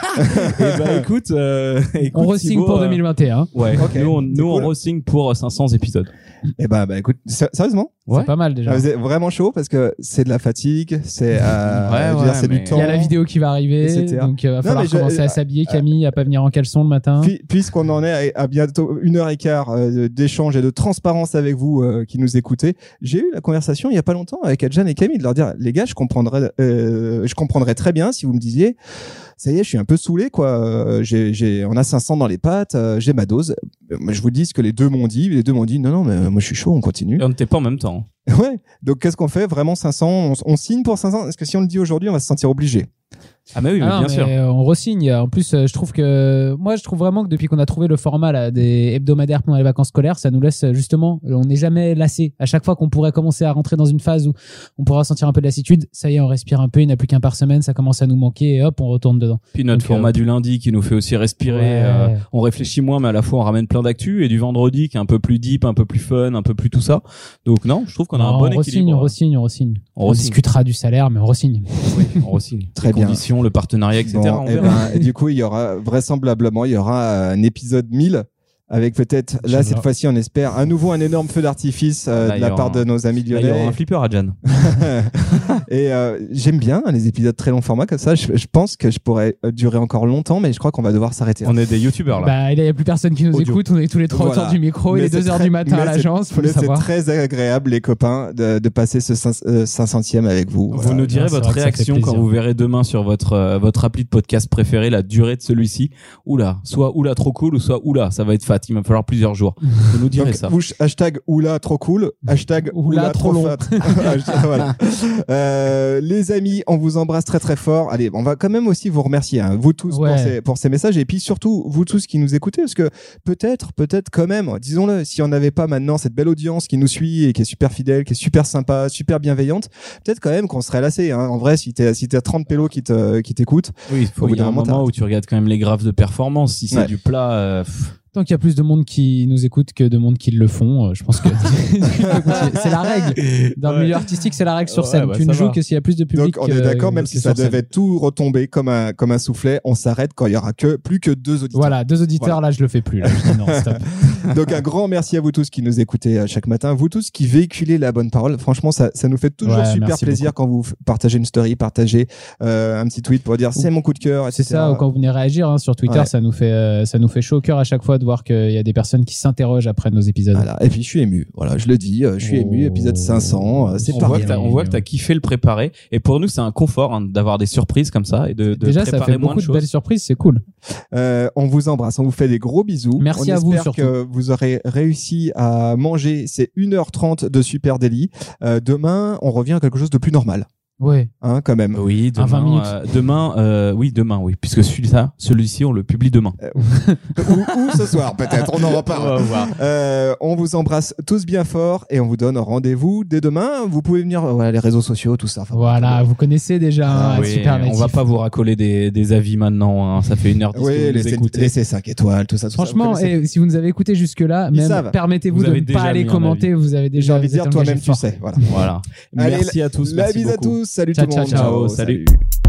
Eh ben écoute, euh, écoute On re-signe Thibaut, pour euh, deux mille vingt et un. Ouais. Ok. Nous on, C'est nous on cool. re-signe pour cinq cents épisodes. Eh ben, bah écoute, sé- sérieusement, C'est pas mal déjà. Ah, vous êtes vraiment chaud parce que c'est de la fatigue, c'est euh, Ouais, je veux ouais, dire, c'est mais- du temps. Il y a la vidéo qui va arriver, et cetera. donc il va Non, falloir mais je- commencer à s'habiller. Camille, à pas venir en caleçon le matin. Puis- Puisqu'on en est à, à bientôt une heure et quart euh, d'échange et de transparence avec vous euh, qui nous écoutez, j'ai eu la conversation il y a pas longtemps avec Adjan et Camille de leur dire, les gars, je comprendrais, euh, je comprendrais très bien si vous me disiez, ça y est, je suis un peu saoulé, quoi. Euh, j'ai, j'ai, on a cinq cents dans les pattes, euh, j'ai ma dose. Euh, moi, je vous dis ce que les deux m'ont dit. Les deux m'ont dit, non, non, mais euh, moi, je suis chaud, on continue. Et on n'était pas en même temps. Ouais. Donc, qu'est-ce qu'on fait? Vraiment cinq cents, on, on signe pour cinq cents? Est-ce que si on le dit aujourd'hui, on va se sentir obligé? Ah mais oui, mais Ah non, bien sûr. mais on re-signe. En plus, euh, je trouve que moi, je trouve vraiment que depuis qu'on a trouvé le format là, des hebdomadaires pendant les vacances scolaires, ça nous laisse euh, justement, on n'est jamais lassé. À chaque fois qu'on pourrait commencer à rentrer dans une phase où on pourra sentir un peu de lassitude, ça y est, on respire un peu. Il n'y en a plus qu'un par semaine, ça commence à nous manquer et hop, on retourne dedans. Puis notre Donc, format euh, du lundi qui nous fait aussi respirer. Ouais. euh, on réfléchit moins, mais à la fois on ramène plein d'actu. Et du vendredi qui est un peu plus deep, un peu plus fun, un peu plus tout ça. Donc non, je trouve qu'on a Non, un bon on re-signe, équilibre. on re-signe, on re-signe. On On, re-signe. discutera du salaire, mais on re-signe. Oui, on re-signe. Très Les bien. conditions, le partenariat, et cetera. Bon, on eh verra. ben, et du coup, il y aura vraisemblablement, il y aura un épisode mille avec peut-être, là, Inch'Allah. cette fois-ci, on espère, à nouveau un énorme feu d'artifice euh, Là, de il y la aura part un- de nos amis Là, il y aura lyonnais. un flipper à Jan. Et euh, j'aime bien hein, les épisodes très long format comme ça. Je, je pense que je pourrais euh, durer encore longtemps, mais je crois qu'on va devoir s'arrêter. On est des youtubeurs là. Bah, il n'y a plus personne qui nous Audio. écoute. On est tous les trois Voilà. autour du micro. Il Mais est deux c'est heures très- du matin mais à c'est- l'agence, faut mais le c'est savoir. très agréable, les copains, de, de passer ce cinq- euh, cinq centième avec vous. Vous nous direz c'est votre vrai que ça fait réaction quand plaisir. vous verrez demain sur votre euh, votre appli de podcast préféré la durée de celui-ci. Oula, soit oula trop cool ou soit oula ça va être fat. Il va falloir plusieurs jours. Vous nous direz Donc, ça. vous, hashtag oula trop cool, hashtag Oula, oula, trop trop, long. fat. Hashtag- voilà. Euh, les amis, on vous embrasse très très fort. Allez, on va quand même aussi vous remercier, hein, vous tous Ouais. pour, ces, pour ces messages et puis surtout vous tous qui nous écoutez, parce que peut-être, peut-être quand même, disons-le, si on n'avait pas maintenant cette belle audience qui nous suit et qui est super fidèle, qui est super sympa, super bienveillante, peut-être quand même qu'on serait lassé. Hein. En vrai, si t'es si t'as trente pélos qui te qui t'écoutent, Oui, il faut au bout il y a d'un un moment, moment t'as- où tu regardes quand même les graphes de performance. Si c'est Ouais. du plat, euh, pff, Tant qu'il y a plus de monde qui nous écoute que de monde qui le font, euh, je pense que c'est la règle. Dans le milieu artistique, c'est la règle sur scène. Ouais, bah, tu ne joues va. que s'il y a plus de public. Donc on est d'accord, même si ça devait tout retomber comme un, comme un soufflet, on s'arrête quand il y aura que, plus que deux auditeurs. Voilà, deux auditeurs, voilà. Là je le fais plus. Là, je dis non, stop. Donc un grand merci à vous tous qui nous écoutez chaque matin, vous tous qui véhiculez la bonne parole. Franchement, ça, ça nous fait toujours ouais, super plaisir beaucoup. Quand vous partagez une story, partagez euh, un petit tweet pour dire c'est mon coup de cœur. C'est ça, ou quand vous venez réagir hein, sur Twitter, ouais. ça nous fait euh, ça nous fait chaud au cœur à chaque fois de voir qu'il y a des personnes qui s'interrogent après nos épisodes. Voilà. Et puis je suis ému. Voilà, je le dis, je suis oh. ému. Épisode cinq cents, c'est on pas voit rien. que t'as, on voit que t'as kiffé le préparer. Et pour nous, c'est un confort hein, d'avoir des surprises comme ça et de, de déjà préparer ça fait moins beaucoup de, de belles surprises, c'est cool. Euh, on vous embrasse, on vous fait des gros bisous. Merci on à vous espère surtout. que vous aurez réussi à manger ces une heure trente de Super Daily. Euh, demain, on revient à quelque chose de plus normal. Ouais. Hein, quand même. Oui, demain. vingt minutes. Euh, demain, euh, oui, demain, oui, puisque celui-là, celui-ci, on le publie demain. Euh, ou, ou ce soir, peut-être. On en reparle. On va voir. Euh, on vous embrasse tous bien fort et on vous donne rendez-vous dès demain. Vous pouvez venir, ouais, les réseaux sociaux, tout ça. Enfin, voilà, vous connaissez déjà. Ah, hein, oui, super on va pas vous racoler des, des avis maintenant. Hein. Ça fait une heure dix oui, que vous laissez, écoutez. Laissez cinq étoiles, tout ça. Tout Franchement, ça, et si vous nous avez écouté jusque-là, même savent. permettez-vous Vous de avez ne déjà pas aller mis un commenter. avis. Vous avez déjà. J'ai envie de vous êtes dire, toi-même, engagé tu fort. sais. Voilà. Voilà. Allez, Merci à tous. La Merci bise à beaucoup. tous. Salut Ciao, tout le monde. ciao, ciao. Salut. Salut.